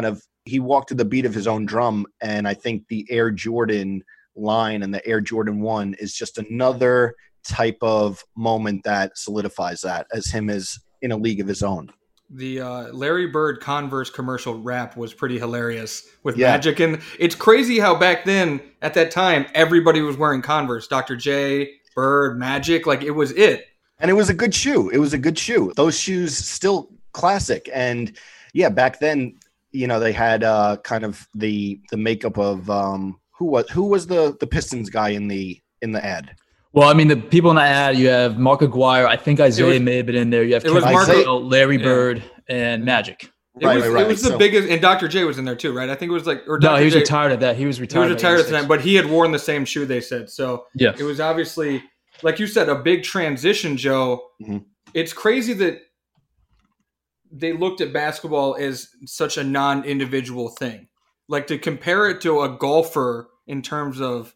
he walked to the beat of his own drum. And I think the Air Jordan line and the Air Jordan one is just another type of moment that solidifies that as him as in a league of his own. The uh, Larry Bird Converse commercial rap was pretty hilarious with Yeah. Magic. And it's crazy how back then, at that time, everybody was wearing Converse. Doctor J, Bird, Magic, like it was it. And it was a good shoe. It was a good shoe. Those shoes still classic. And yeah, back then, you know, they had uh, kind of the the makeup of um, who was who was the the Pistons guy in the in the ad. Well, I mean, the people in the ad, you have Mark Aguirre. I think Isaiah was- may have been in there. You have it was Kevin Mark- Marco, Larry Yeah. Bird, and Magic. It Right, was, right, right. It was the So- biggest, and Doctor J was in there too, right? I think it was like, or No, Doctor he was J, retired at that. He was He retired. was at retired at the eighty-six. time, but he had worn the same shoe, they said. So Yeah. it was obviously, like you said, a big transition, Joe. Mhm. It's crazy that they looked at basketball as such a non-individual thing. Like to compare it to a golfer in terms of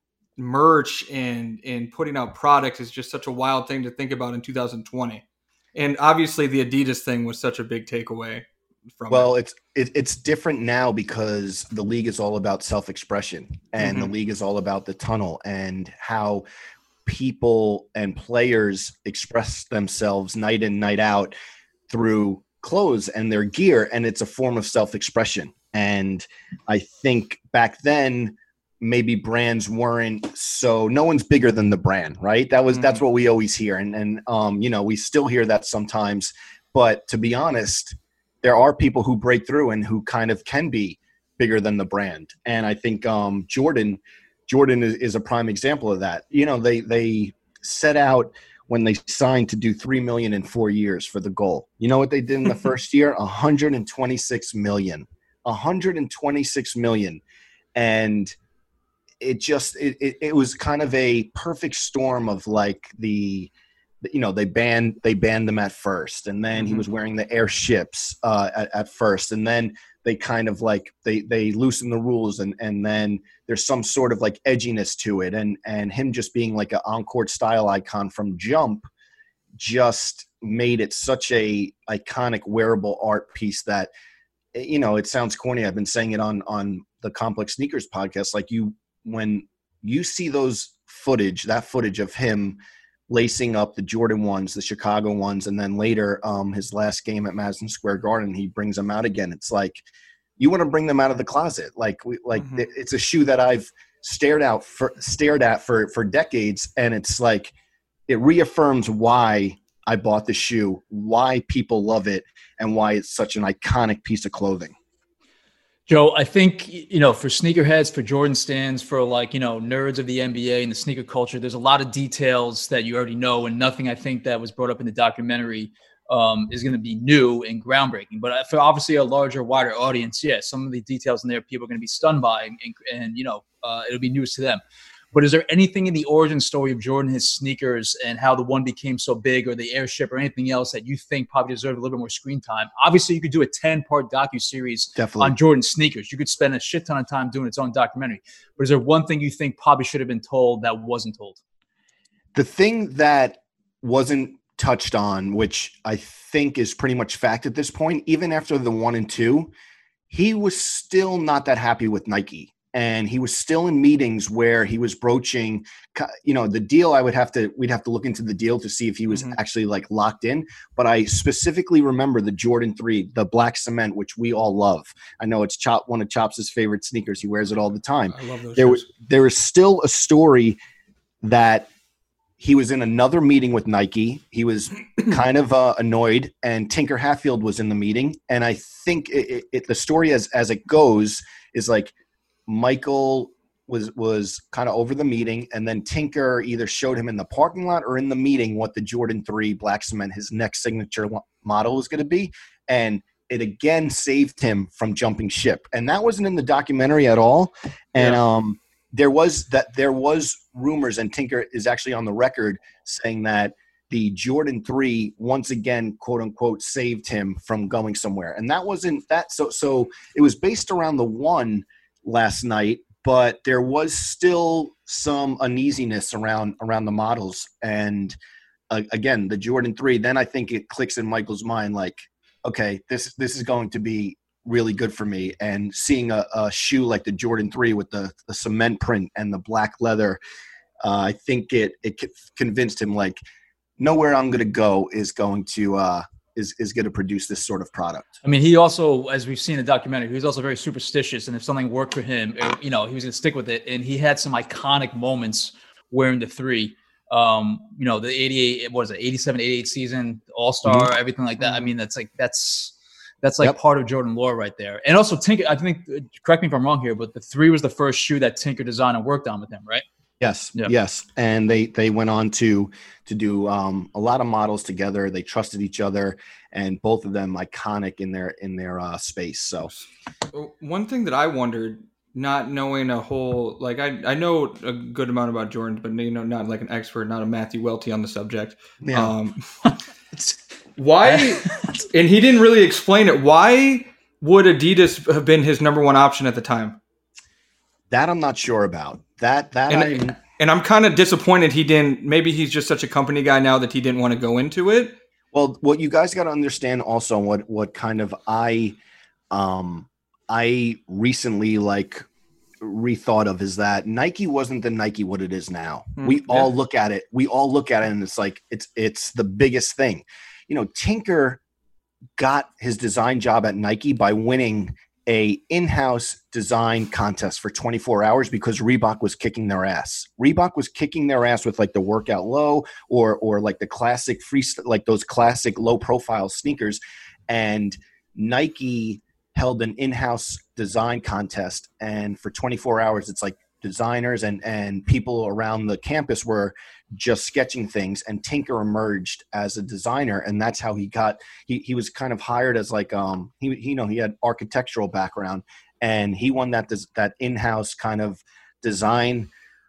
merch and and putting out products is just such a wild thing to think about in two thousand twenty. And obviously the Adidas thing was such a big takeaway from Well, it. it's it, it's different now because the league is all about self-expression, and the Mhm. league is all about the tunnel and how people and players express themselves night in, night out through clothes and their gear, and it's a form of self-expression. And I think back then maybe brands weren't so no one's bigger than the brand, right? That was that's what we always hear, and and um you know we still hear that sometimes. But to be honest, there are people who break through and who kind of can be bigger than the brand. And I think um, Jordan, Jordan is, is a prime example of that. You know, they they set out when they signed to do three million in four years for the goal. You know what they did in the first year? one hundred twenty-six million. one hundred twenty-six million. And it just it, it, it was kind of a perfect storm of like the you know they banned they banned them at first, and then he was wearing the airships uh at, at first, and then they kind of like they they loosened the rules, and and then there's some sort of like edginess to it, and and him just being like an on-court style icon from jump just made it such a iconic wearable art piece that, you know, it sounds corny. I've been saying it on on the Complex Sneakers podcast. Like you, when you see those footage, that footage of him lacing up the Jordan ones, the Chicago ones, and then later um, his last game at Madison Square Garden, he brings them out again. It's like you want to bring them out of the closet. Like we, like Mhm. th- it's a shoe that I've stared out for stared at for for decades, and it's like it reaffirms why I bought the shoe, why people love it, and why it's such an iconic piece of clothing. Joe, I think, you know, for sneakerheads, for Jordan stands, for like, you know, nerds of the N B A and the sneaker culture, there's a lot of details that you already know, and nothing I think that was brought up in the documentary um, is going to be new and groundbreaking. But for obviously a larger, wider audience, yeah, some of the details in there people are going to be stunned by, and, and you know, uh, it'll be news to them. But is there anything in the origin story of Jordan, his sneakers, and how the one became so big, or the airship, or anything else that you think probably deserved a little bit more screen time? Obviously, you could do a ten-part docuseries Definitely. on Jordan sneakers. You could spend a shit ton of time doing its own documentary. But is there one thing you think probably should have been told that wasn't told? The thing that wasn't touched on, which I think is pretty much fact at this point, even after the one and two, he was still not that happy with Nike. And he was still in meetings where he was broaching, you know, the deal. I would have to, we'd have to look into the deal to see if he was Mhm. actually like locked in. But I specifically remember the Jordan three, the black cement, which we all love. I know it's Chop, one of Chops's favorite sneakers. He wears it all the time. I love those There was, shoes. there is still a story that he was in another meeting with Nike. He was kind of uh, annoyed, and Tinker Hatfield was in the meeting. And I think it, it, it, the story as as it goes is like, Michael was was kind of over the meeting, and then Tinker either showed him in the parking lot or in the meeting what the Jordan three black cement, his next signature model, was going to be, and it again saved him from jumping ship. And that wasn't in the documentary at all. And Yeah. um, there was that there was rumors, and Tinker is actually on the record saying that the Jordan three once again, quote unquote, saved him from going somewhere. And that wasn't that. So so it was based around the one last night, but there was still some uneasiness around around the models. And uh, again, the Jordan three, then I think it clicks in Michael's mind like, okay, this this is going to be really good for me. And seeing a, a shoe like the Jordan three with the, the cement print and the black leather, uh, I think it it convinced him like nowhere I'm going to go is going to uh, is is going to produce this sort of product. I mean, he also, as we've seen in the documentary, he was also very superstitious, and if something worked for him, it, you know, he was going to stick with it. And he had some iconic moments wearing the three. Um, you know, the eighty-eight, what was it, eighty-seven, eighty-eight season, All-Star, mm-hmm. everything like that. I mean, that's like that's that's like yep. part of Jordan lore right there. And also Tinker, I think, correct me if I'm wrong here, but the three was the first shoe that Tinker designed and worked on with him, right? Yes, yep. yes. And they they went on to to do um, a lot of models together. They trusted each other, and both of them iconic in their in their uh, space. So one thing that I wondered, not knowing a whole, like I, I know a good amount about Jordan, but you know, not like an expert, not a Matthew Welty on the subject. Yeah. Um, why, and he didn't really explain it. Why would Adidas have been his number one option at the time? That I'm not sure about. That, that, and, I'm, and I'm kind of disappointed he didn't, maybe he's just such a company guy now that he didn't want to go into it. Well, what you guys got to understand also, what, what kind of I, um, I recently like rethought of is that Nike wasn't the Nike what it is now. Mm, we all yeah. look at it. We all look at it and it's like, it's, it's the biggest thing. You know, Tinker got his design job at Nike by winning a in-house design contest for twenty-four hours because Reebok was kicking their ass. Reebok was kicking their ass with like the workout low or, or like the classic free, like those classic low profile sneakers. And Nike held an in-house design contest, and for twenty-four hours it's like designers and and people around the campus were just sketching things, and Tinker emerged as a designer, and that's how he got he he was kind of hired as like um he you know he had architectural background, and he won that that in-house kind of design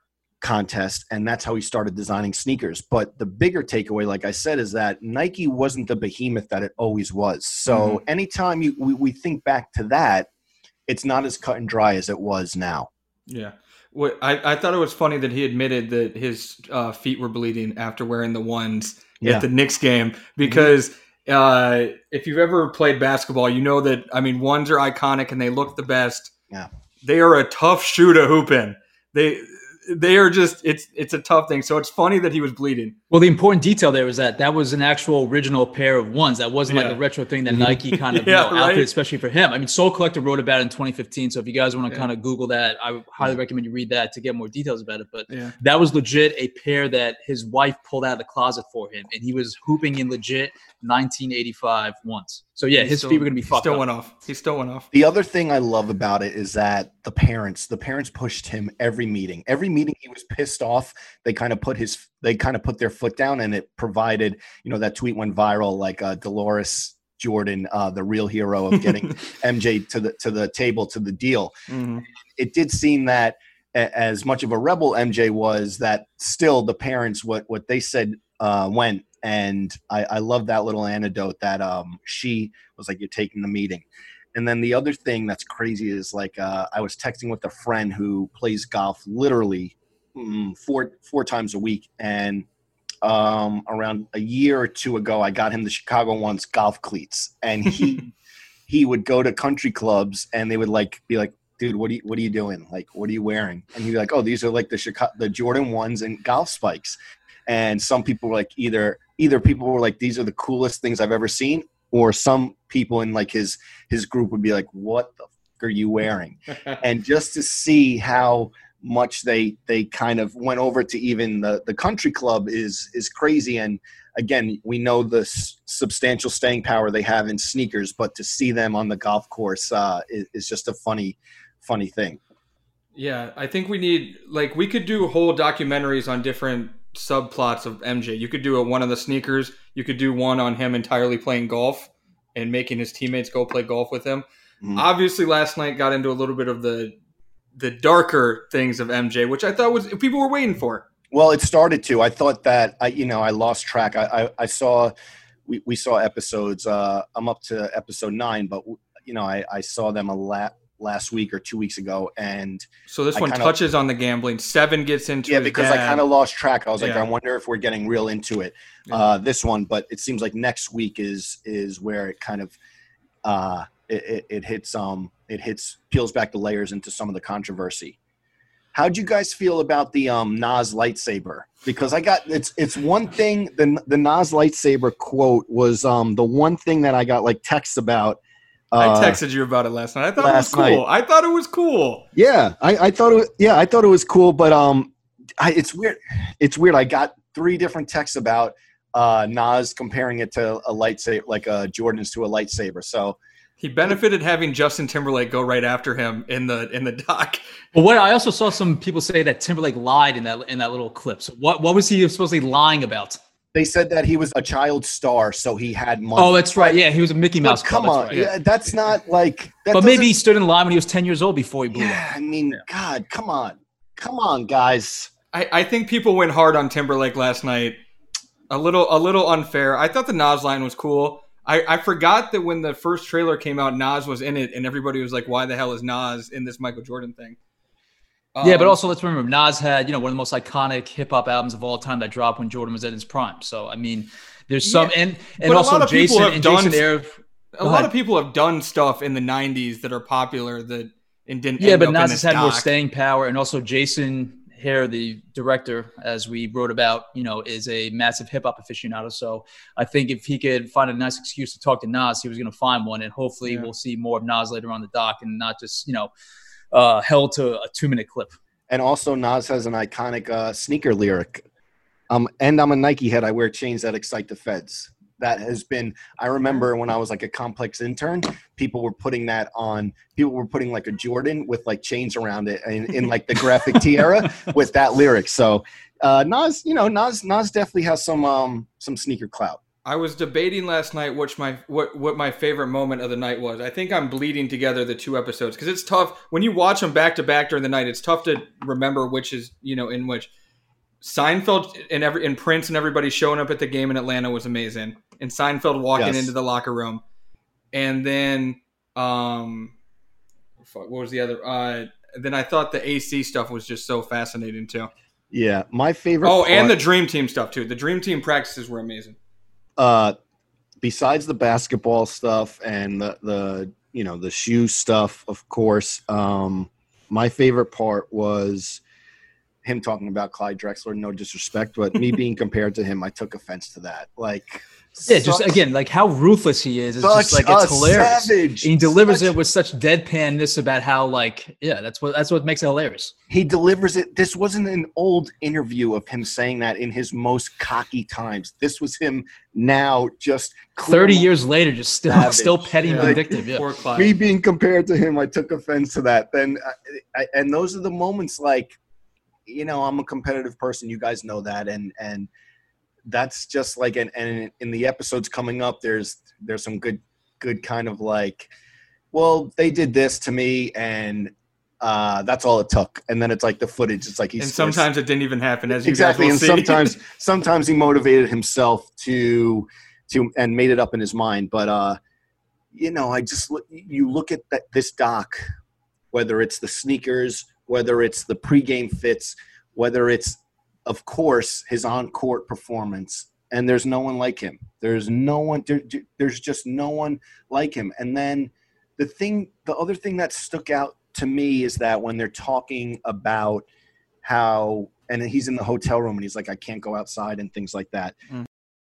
contest, and that's how he started designing sneakers. But the bigger takeaway, like I said, is that Nike wasn't the behemoth that it always was. So mm-hmm. anytime you we, we think back to that, it's not as cut and dry as it was now. Yeah. What I, I thought it was funny that he admitted that his uh, feet were bleeding after wearing the ones yeah. at the Knicks game, because mm-hmm. uh, if you've ever played basketball, you know that, I mean, ones are iconic and they look the best. Yeah. They are a tough shoe to hoop in. They They are just, it's it's a tough thing. So it's funny that he was bleeding. Well, the important detail there was that that was an actual original pair of ones. That wasn't yeah. like a retro thing that Nike kind of yeah, you know, right? outfit, especially for him. I mean, Soul Collector wrote about it in twenty fifteen. So if you guys want to yeah. kind of Google that, I highly recommend you read that to get more details about it. But yeah. that was legit a pair that his wife pulled out of the closet for him. And he was hooping in legit nineteen eighty-five ones. So yeah, he his still, feet were going to be fucked He still up. went off. He still went off. The other thing I love about it is that the parents, the parents pushed him every meeting. Every meeting he was pissed off, they kind of put his, they kind of put their foot down, and it provided, you know, that tweet went viral, like uh, Dolores Jordan, uh, the real hero of getting M J to the to the table, to the deal. Mm-hmm. It did seem that a, as much of a rebel M J was, that still the parents, what what they said uh, went. And I, I love that little anecdote that um, she was like, you're taking the meeting. And then the other thing that's crazy is like uh, I was texting with a friend who plays golf literally mm, four four times a week. And um, around a year or two ago, I got him the Chicago Ones golf cleats. And he he would go to country clubs and they would like be like, dude, what are you, what are you doing? Like, what are you wearing? And he'd be like, oh, these are like the Chicago, the Jordan Ones and golf spikes. And some people were like, either either people were like, these are the coolest things I've ever seen, or some people in like his his group would be like, what the fuck are you wearing? And just to see how much they they kind of went over to even the the country club is is crazy. And again, we know the s- substantial staying power they have in sneakers, but to see them on the golf course uh, is, is just a funny funny thing. Yeah, I think we need, like, we could do whole documentaries on different subplots of M J. You could do a one of the sneakers. You could do one on him entirely playing golf and making his teammates go play golf with him. Mm. Obviously, last night got into a little bit of the the darker things of M J, which I thought was people were waiting for. Well, it started to. I thought that I, you know, I lost track. I, I, I saw we, we saw episodes. Uh, I'm up to episode nine, but you know, I, I saw them a lot. last week or two weeks ago, and so this I one kinda, touches on the gambling. Seven gets into yeah his because dad. I kind of lost track. I was like, yeah. I wonder if we're getting real into it. Yeah. Uh, this one, but it seems like next week is is where it kind of uh, it, it, it hits um it hits peels back the layers into some of the controversy. How'd you guys feel about the um Nas lightsaber? Because I got it's it's one thing. The the Nas lightsaber quote was um the one thing that I got like texts about. Uh, I texted you about it last night. I thought it was last cool. night. I thought it was cool. Yeah, I, I thought it was, yeah, I thought it was cool, but um, I, it's weird. It's weird. I got three different texts about uh, Nas comparing it to a lightsaber, like a Jordan's to a lightsaber. So he benefited having Justin Timberlake go right after him in the in the doc. But what I also saw some people say that Timberlake lied in that in that little clip. So what what was he supposedly lying about? they said that he was a child star, so he had money. Oh, that's right. Yeah, he was a Mickey Mouse. But come club. on, That's right. yeah, that's not like. That But maybe doesn't- he stood in line when he was ten years old before he blew Yeah, up. I mean, God, come on, come on, guys. I, I think people went hard on Timberlake last night. A little, a little unfair. I thought the Nas line was cool. I, I forgot that when the first trailer came out, Nas was in it, and everybody was like, "Why the hell is Nas in this Michael Jordan thing?" Um, Yeah, but also let's remember Nas had, you know, one of the most iconic hip hop albums of all time that dropped when Jordan was at his prime. So I mean, there's some Yeah, and but and a also lot of people Jason have and done- Jason Arab. a Go lot ahead. of people have done stuff in the nineties that are popular that and didn't. Yeah, end but up in Nas this has had more doc. staying power, and also Jason Hare, the director, as we wrote about, you know, is a massive hip hop aficionado. So I think if he could find a nice excuse to talk to Nas, he was going to find one, and hopefully Yeah. we'll see more of Nas later on the doc, and not just, you know, uh, held to a two minute clip. And also, Nas has an iconic uh, sneaker lyric. Um, and I'm a Nike head. I wear chains that excite the feds. That has been, I remember when I was like a complex intern, people were putting that on, people were putting like a Jordan with like chains around it in, in like the graphic tee era with that lyric. So uh, Nas, you know, Nas, Nas definitely has some, um, some sneaker clout. I was debating last night which my what what my favorite moment of the night was. I think I'm bleeding together the two episodes because it's tough when you watch them back to back during the night. It's tough to remember which is, you know, in which. Seinfeld and every and Prince and everybody showing up at the game in Atlanta was amazing, and Seinfeld walking Yes. into the locker room, and then um, fuck, what was the other? Uh, then I thought the A C stuff was just so fascinating too. Yeah. My favorite. Oh, and the part- Dream Team stuff too. The Dream Team practices were amazing. uh, besides the basketball stuff and the, the, you know, the shoe stuff, of course, um, my favorite part was him talking about Clyde Drexler. No disrespect, but me being compared to him, I took offense to that. Like, Yeah, just such- again, like how ruthless he is. It's such just like it's a hilarious. savage. And he delivers Such- it with such deadpanness about how, like, yeah, that's what that's what makes it hilarious. He delivers it. This wasn't an old interview of him saying that in his most cocky times. This was him now, just Thirty clear- years later, just still Savage. still petty and Yeah. vindictive. Yeah. Poor Clyde. me being compared to him, I took offense to that. Then, I, I, and those are the moments, like, you know, I'm a competitive person. You guys know that, and and that's just like, and and in the episodes coming up, there's there's some good good kind of like, well, they did this to me, and uh, that's all it took. And then it's like the footage. It's like he's And sometimes it didn't even happen, as you exactly, guys and will see. sometimes sometimes he motivated himself to to and made it up in his mind. But uh, you know, I just look, you look at that this doc, whether it's the sneakers, whether it's the pregame fits, whether it's, of course, his on-court performance, and there's no one like him. There's no one. There, there's just no one like him. And then the thing, the other thing that stuck out to me is that when they're talking about how, and he's in the hotel room and he's like, I can't go outside and things like that. Mm.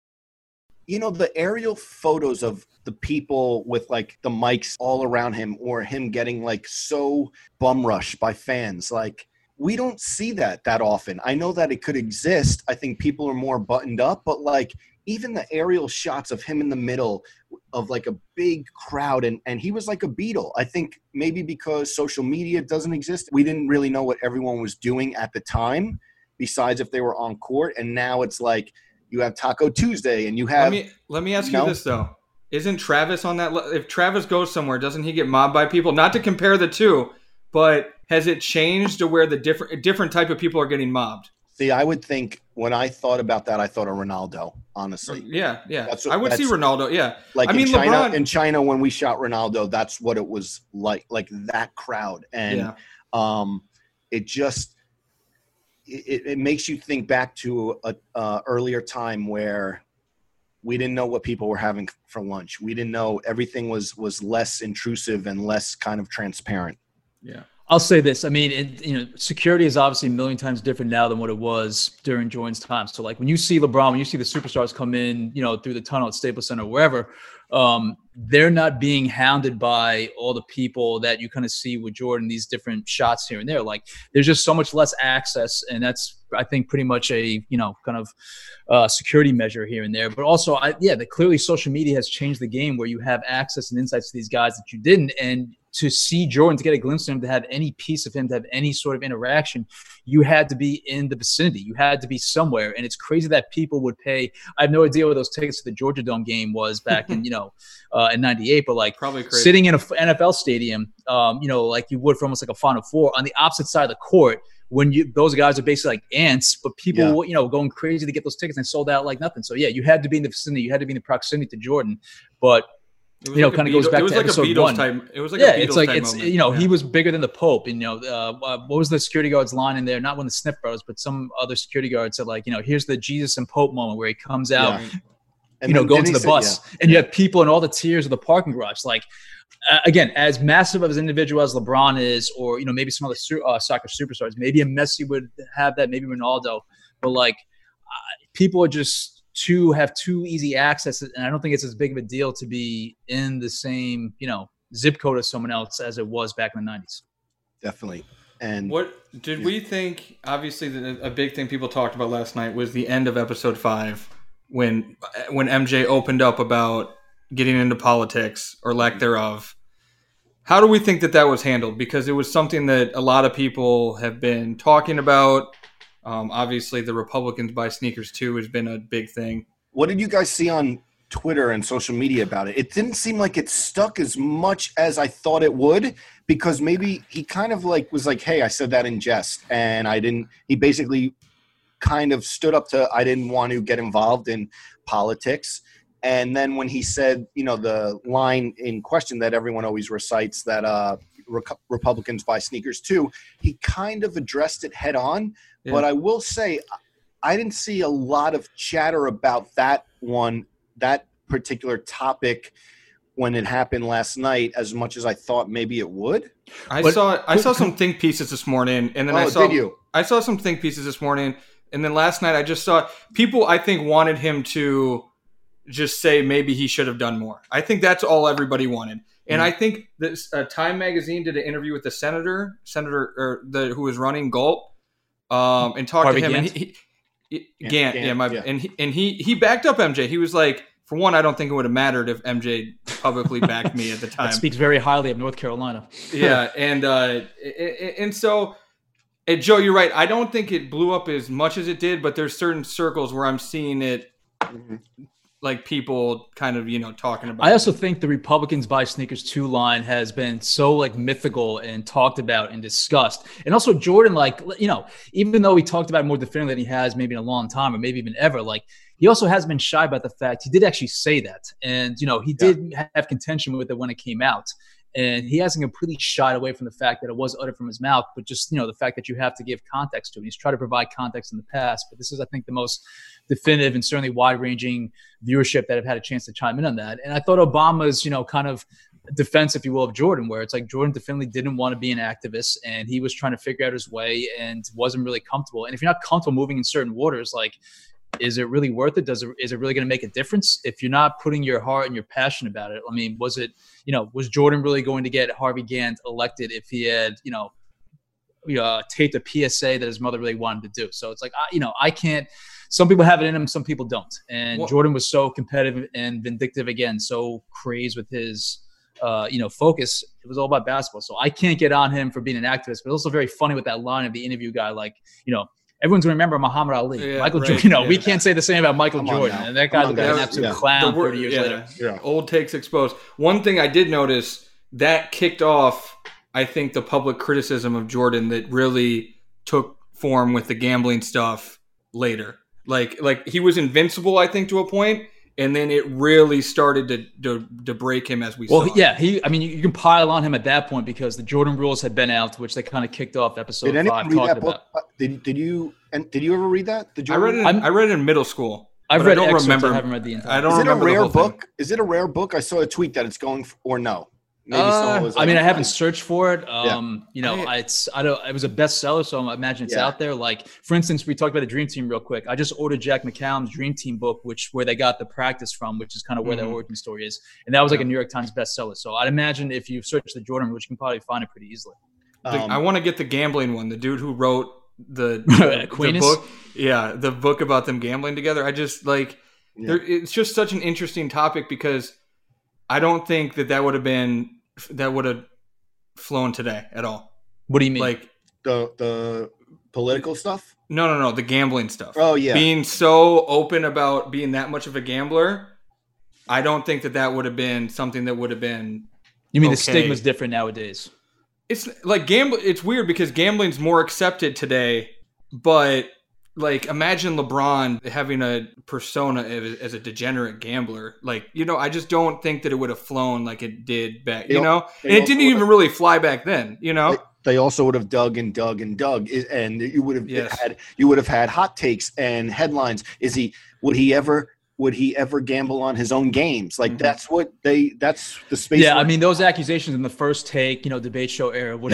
You know, the aerial photos of the people with like the mics all around him, or him getting like so bum rushed by fans, like we don't see that that often. I know that it could exist. I think people are more buttoned up, but like even the aerial shots of him in the middle of like a big crowd, and, and he was like a Beatle. I think maybe because social media doesn't exist, we didn't really know what everyone was doing at the time, besides if they were on court. And now it's like you have Taco Tuesday and you have Let me let me ask No. you this though: isn't Travis on that? le- If Travis goes somewhere, doesn't he get mobbed by people? Not to compare the two, but has it changed to where the different different type of people are getting mobbed? See, I would think when I thought about that, I thought of Ronaldo, honestly. Yeah, yeah. That's what- I would see that's- Ronaldo. Yeah, Like I mean, in China, LeBron- in China, when we shot Ronaldo, that's what it was like, like that crowd. And yeah. um, it just, it, it makes you think back to a, a earlier time where We didn't know what people were having for lunch. We didn't know. Everything was was less intrusive and less kind of transparent. Yeah. I'll say this. I mean, it, you know, security is obviously a million times different now than what it was during Jordan's time. So, like, when you see LeBron, when you see the superstars come in, you know, through the tunnel at Staples Center or wherever, um, they're not being hounded by all the people that you kind of see with Jordan, these different shots here and there. Like, there's just so much less access, and that's, I think, pretty much a, you know, kind of uh, security measure here and there. But also, I, yeah, that clearly social media has changed the game where you have access and insights to these guys that you didn't. And to see Jordan, to get a glimpse of him, to have any piece of him, to have any sort of interaction, you had to be in the vicinity. You had to be somewhere. And it's crazy that people would pay. I have no idea what those tickets to the Georgia Dome game was back in, you know, uh, in ninety-eight, but like Probably crazy. Sitting in an N F L stadium, um, you know, like you would for almost like a Final Four on the opposite side of the court, when you those guys are basically like ants, but people, yeah. you know, going crazy to get those tickets and sold out like nothing. So, yeah, you had to be in the vicinity. You had to be in the proximity to Jordan. But It was you know, like kind of Beatles, goes back it was to like episode a Beatles one. Type, it was like yeah, a Beatles it's like type it's moment. you know yeah. he was bigger than the Pope. And, you know, uh, uh, what was the security guard's line in there? Not one of the Sniff Brothers, but some other security guard said, like, you know, here's the Jesus and Pope moment where he comes out, Yeah. you And know, then- going then to he the said- bus, yeah. and you have people in all the tiers of the parking garage. Like, uh, again, as massive of an individual as LeBron is, or you know, maybe some other su- uh, soccer superstars, maybe a Messi would have that, maybe Ronaldo, but like uh, people are just too have too easy access, and I don't think it's as big of a deal to be in the same, you know, zip code as someone else as it was back in the nineties. Definitely. And What did we think? Obviously, the, a big thing people talked about last night was the end of episode five, when when M J opened up about getting into politics or lack thereof. How do we think that that was handled? Because it was something that a lot of people have been talking about. Um, obviously, the Republicans buy sneakers too has been a big thing. what did you guys see on Twitter and social media about it? It didn't seem like it stuck as much as I thought it would, because maybe he kind of like was like, hey, I said that in jest, and I didn't – he basically kind of stood up to I didn't want to get involved in politics. And then when he said, you know, the line in question that everyone always recites, that uh, Re- Republicans buy sneakers too, he kind of addressed it head on. Yeah. But I will say, I didn't see a lot of chatter about that one, that particular topic when it happened last night, as much as I thought maybe it would. I But- saw I saw some think pieces this morning, and then I Oh, saw did you? I saw some think pieces this morning, and then last night I just saw people I think wanted him to just say maybe he should have done more. I think that's all everybody wanted, and I think this uh, Time Magazine did an interview with the senator, senator or the who was running Galt, um, and talked Harvey to him, Gantt? and he, he, he Gantt, Gantt, yeah, my, yeah. and he, and he he backed up M J. He was like, for one, I don't think it would have mattered if M J publicly backed me at the time. That speaks very highly of North Carolina. yeah, and uh, and so, and Joe, you're right. I don't think it blew up as much as it did, but there's certain circles where I'm seeing it, like people kind of, you know, talking about. I also think the Republicans buy sneakers too line has been so like mythical and talked about and discussed. And also Jordan, like, you know, even though he talked about it more definitively than he has maybe in a long time or maybe even ever, like he also has been shy about the fact he did actually say that. And, you know, he did have contention with it when it came out. And he hasn't completely shied away from the fact that it was uttered from his mouth, but just, you know, the fact that you have to give context to it. He's tried to provide context in the past, but this is, I think, the most definitive and certainly wide-ranging viewership that have had a chance to chime in on that. And I thought Obama's, you know, kind of defense, if you will, of Jordan, where it's like Jordan definitely didn't want to be an activist and he was trying to figure out his way and wasn't really comfortable. And if you're not comfortable moving in certain waters, like, is it really worth it? Does it, is it really going to make a difference if you're not putting your heart and your passion about it? I mean, was it, you know, was Jordan really going to get Harvey Gantt elected if he had, you know, uh, taped a P S A that his mother really wanted to do? So it's like, I, you know, I can't, some people have it in them, some people don't. And Well- Jordan was so competitive and vindictive again, so crazed with his, uh, you know, focus. It was all about basketball. So I can't get on him for being an activist, but it's also very funny with that line of the interview guy, like, you know, everyone's going to remember Muhammad Ali. Yeah, Michael right, Jordan, you know, yeah. we can't say the same about Michael Come on Jordan. now. And that guy Come on, looked like an guys. absolute Yeah. clown The word- thirty years yeah. later. Yeah. Old takes exposed. One thing I did notice that kicked off, I think, the public criticism of Jordan that really took form with the gambling stuff later. Like, like he was invincible, I think, to a point, and then it really started to to, to break him as we Well, saw. yeah, he. I mean, you, you can pile on him at that point because the Jordan rules had been out, which they kind of kicked off episode Did anyone five read talking that book? about. Uh, Did, did you and did you ever read that? The I read it. In, I'm- I read it in middle school. I've but read I don't excerpts, remember. I haven't read the entire. I don't Is it a remember the rare whole thing. book? Is it a rare book? I saw a tweet that it's going for, or no. Maybe Uh, someone was I like, mean, I haven't searched for it. Um, you know, I- I, it's I don't. It was a bestseller, so I imagine it's Yeah. out there. Like, for instance, we talked about the Dream Team real quick. I just ordered Jack McCallum's Dream Team book, which where they got the practice from, which is kind of where Mhm. their origin story is, and that was like Yeah. a New York Times bestseller. So I'd imagine if you search the Jordan, which you can probably find it pretty easily. The- Um, I want to get the gambling one. The dude who wrote the, the, the Aquinas? book, yeah, the book about them gambling together. I just like, Yeah. there, it's just such an interesting topic because I don't think that that would have been that would have flown today at all. What do you mean? Like, the the political stuff. no, no, no, the gambling stuff. Oh yeah, Being so open about being that much of a gambler, I don't think that that would have been something that would have been. you mean the okay. stigma's different nowadays? It's like gamble. It's weird because gambling's more accepted today, but like imagine LeBron having a persona as, as a degenerate gambler. Like, you know, I just don't think that it would have flown like it did back. They You al- know, they and it also didn't would've- even really fly back then. You know, they also would have dug and dug and dug, I- and you would have Yes. had you would have had hot takes and headlines. Is he? Would he ever? Would he ever gamble on his own games? Like Mhm. that's what they. That's the space. Yeah, I where- mean those accusations in the first take, you know, debate show era would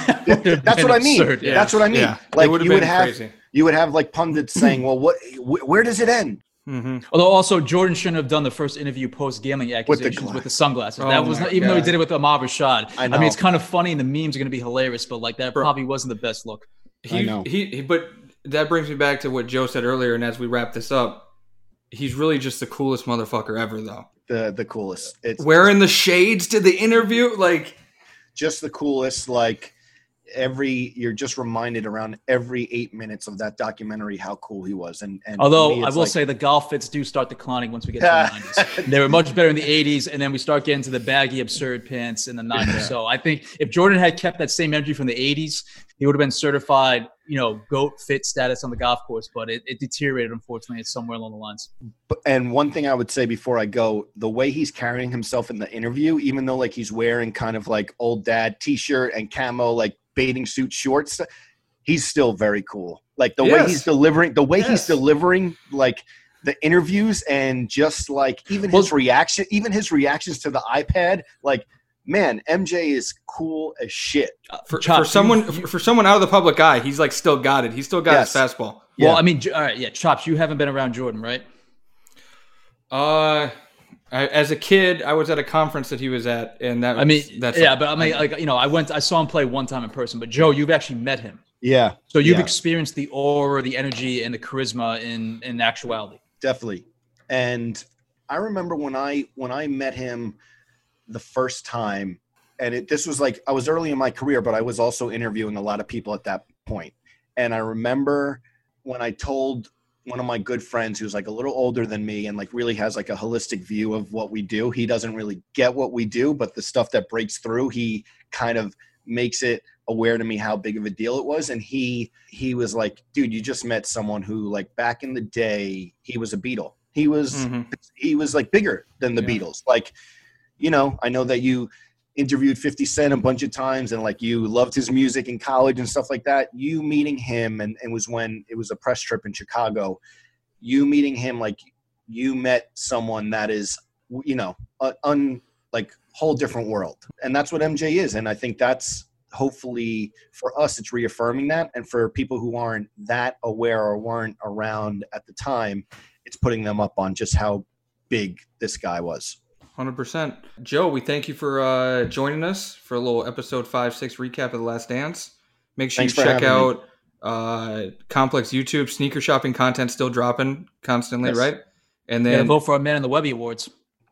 that's what I mean. Absurd, yeah. That's what I mean. yeah, Like it would have you been would have crazy. you would have like pundits saying, "Well, what? Wh- where does it end?" Mm-hmm. Although also Jordan shouldn't have done the first interview post gambling accusations with the, gla- sunglasses. Oh that was my not, even though he God. did it with Ahmad Rashad. I I, know. mean, it's kind of funny and the memes are going to be hilarious, but like that Bro. probably wasn't the best look. He, I know. he, he, but that brings me back to what Joe said earlier. And as we wrap this up, he's really just the coolest motherfucker ever, though. The the coolest. It's Wearing the shades to the interview, like. just the coolest. Like every you're just reminded around every eight minutes of that documentary how cool he was. And and for Although me, I it's will like- say the golf fits do start declining once we get to the nineties. They were much better in the eighties, and then we start getting to the baggy, absurd pants in the nineties. So I think if Jordan had kept that same energy from the eighties, he would have been certified, you know, GOAT fit status on the golf course. But it, it deteriorated, unfortunately, it's somewhere along the lines. But- and one thing I would say before I go, the way he's carrying himself in the interview, even though like he's wearing kind of like old dad t-shirt and camo like bathing suit shorts, he's still very cool. Like the way Yes. he's delivering, the way he's Yes. delivering like the interviews and just like even his reaction, even his reactions to the iPad, like man, M J is cool as shit. For, Chop, for someone you- you- for someone out of the public eye, he's like still got it. He's still got Yes. his fastball. Yeah. Well, I mean, J- all right, yeah, Chops, you haven't been around Jordan, right? Uh, I, as a kid, I was at a conference that he was at, and that I mean, that's yeah, but I mean, like, you know, I went, I saw him play one time in person, but Joe, you've actually met him. Yeah, So you've Yeah. experienced the aura, the energy, and the charisma in in actuality. definitely. And I remember when I when I met him the first time, and it, this was like I was early in my career, but I was also interviewing a lot of people at that point. And I remember when I told one of my good friends who's like a little older than me and like really has like a holistic view of what we do. He doesn't really get what we do, but the stuff that breaks through, he kind of makes it aware to me how big of a deal it was. And he he was like, dude, you just met someone who like back in the day, he was a Beatle. He was Mhm. he was like bigger than the Yeah. Beatles. Like, you know, I know that you interviewed fifty Cent a bunch of times and like you loved his music in college and stuff like that. You meeting him, and it was when it was a press trip in Chicago, you meeting him, like you met someone that is, you know, a, un like whole different world. And that's what M J is. And I think that's hopefully for us, it's reaffirming that. And for people who aren't that aware or weren't around at the time, it's putting them up on just how big this guy was. one hundred percent. Joe, we thank you for uh, joining us for a little episode five, six recap of The Last Dance. Make sure Thanks you for check having me. out uh, Complex YouTube. Sneaker shopping content still dropping constantly, Yes. right? And Yeah, then, vote for our Man in the Webby Awards.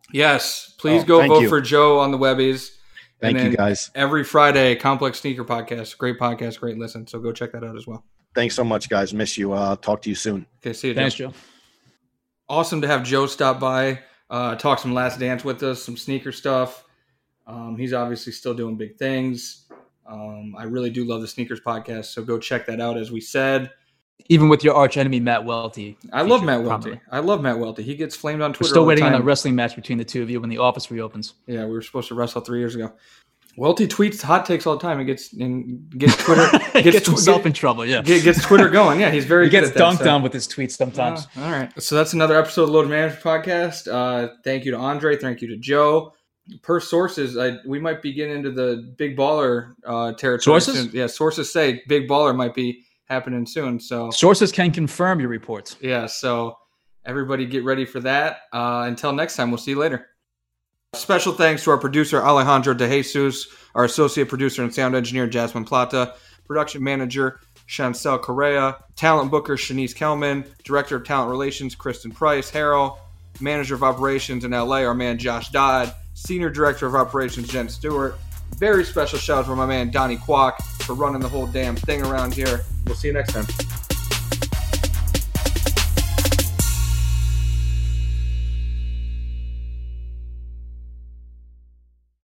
yes, please Oh, go thank vote you. for Joe on the Webbies. Thank And you then guys. Every Friday, Complex Sneaker Podcast. Great podcast, great listen. So go check that out as well. Thanks so much, guys. Miss you. Uh, talk to you soon. Okay, see you, Joe. Thanks, Joe. Awesome to have Joe stop by, uh, talk some Last Dance with us, some sneaker stuff. Um, he's obviously still doing big things. Um, I really do love the Sneakers Podcast, so go check that out. As we said, Even with your arch enemy, Matt Welty. I love featured Matt Welty. prominently. I love Matt Welty. He gets flamed on We're Twitter. still all the waiting on time. a wrestling match between the two of you when the office reopens. Yeah, we were supposed to wrestle three years ago. Welty tweets hot takes all the time. He gets in gets Twitter gets, gets, gets himself get, in trouble. Yeah, get, gets Twitter going. Yeah, he's very he good gets at that, dunked so. on with his tweets sometimes. Uh, all right, so that's another episode of Load Management Podcast. Uh, thank you to Andre. Thank you to Joe. Per sources, I, we might be getting into the big baller uh, territory. Sources? soon. Yeah, sources say big baller might be happening soon. So sources can confirm your reports. Yeah, so everybody get ready for that. Uh, until next time, we'll see you later. Special thanks to our producer, Alejandro De Jesus, our associate producer and sound engineer, Jasmine Plata, production manager, Chancel Correa, talent booker, Shanice Kelman, director of talent relations, Kristen Price, Harrell, manager of operations in L A, our man, Josh Dodd, senior director of operations, Jen Stewart. Very special shout out to my man, Donnie Kwok, for running the whole damn thing around here. We'll see you next time.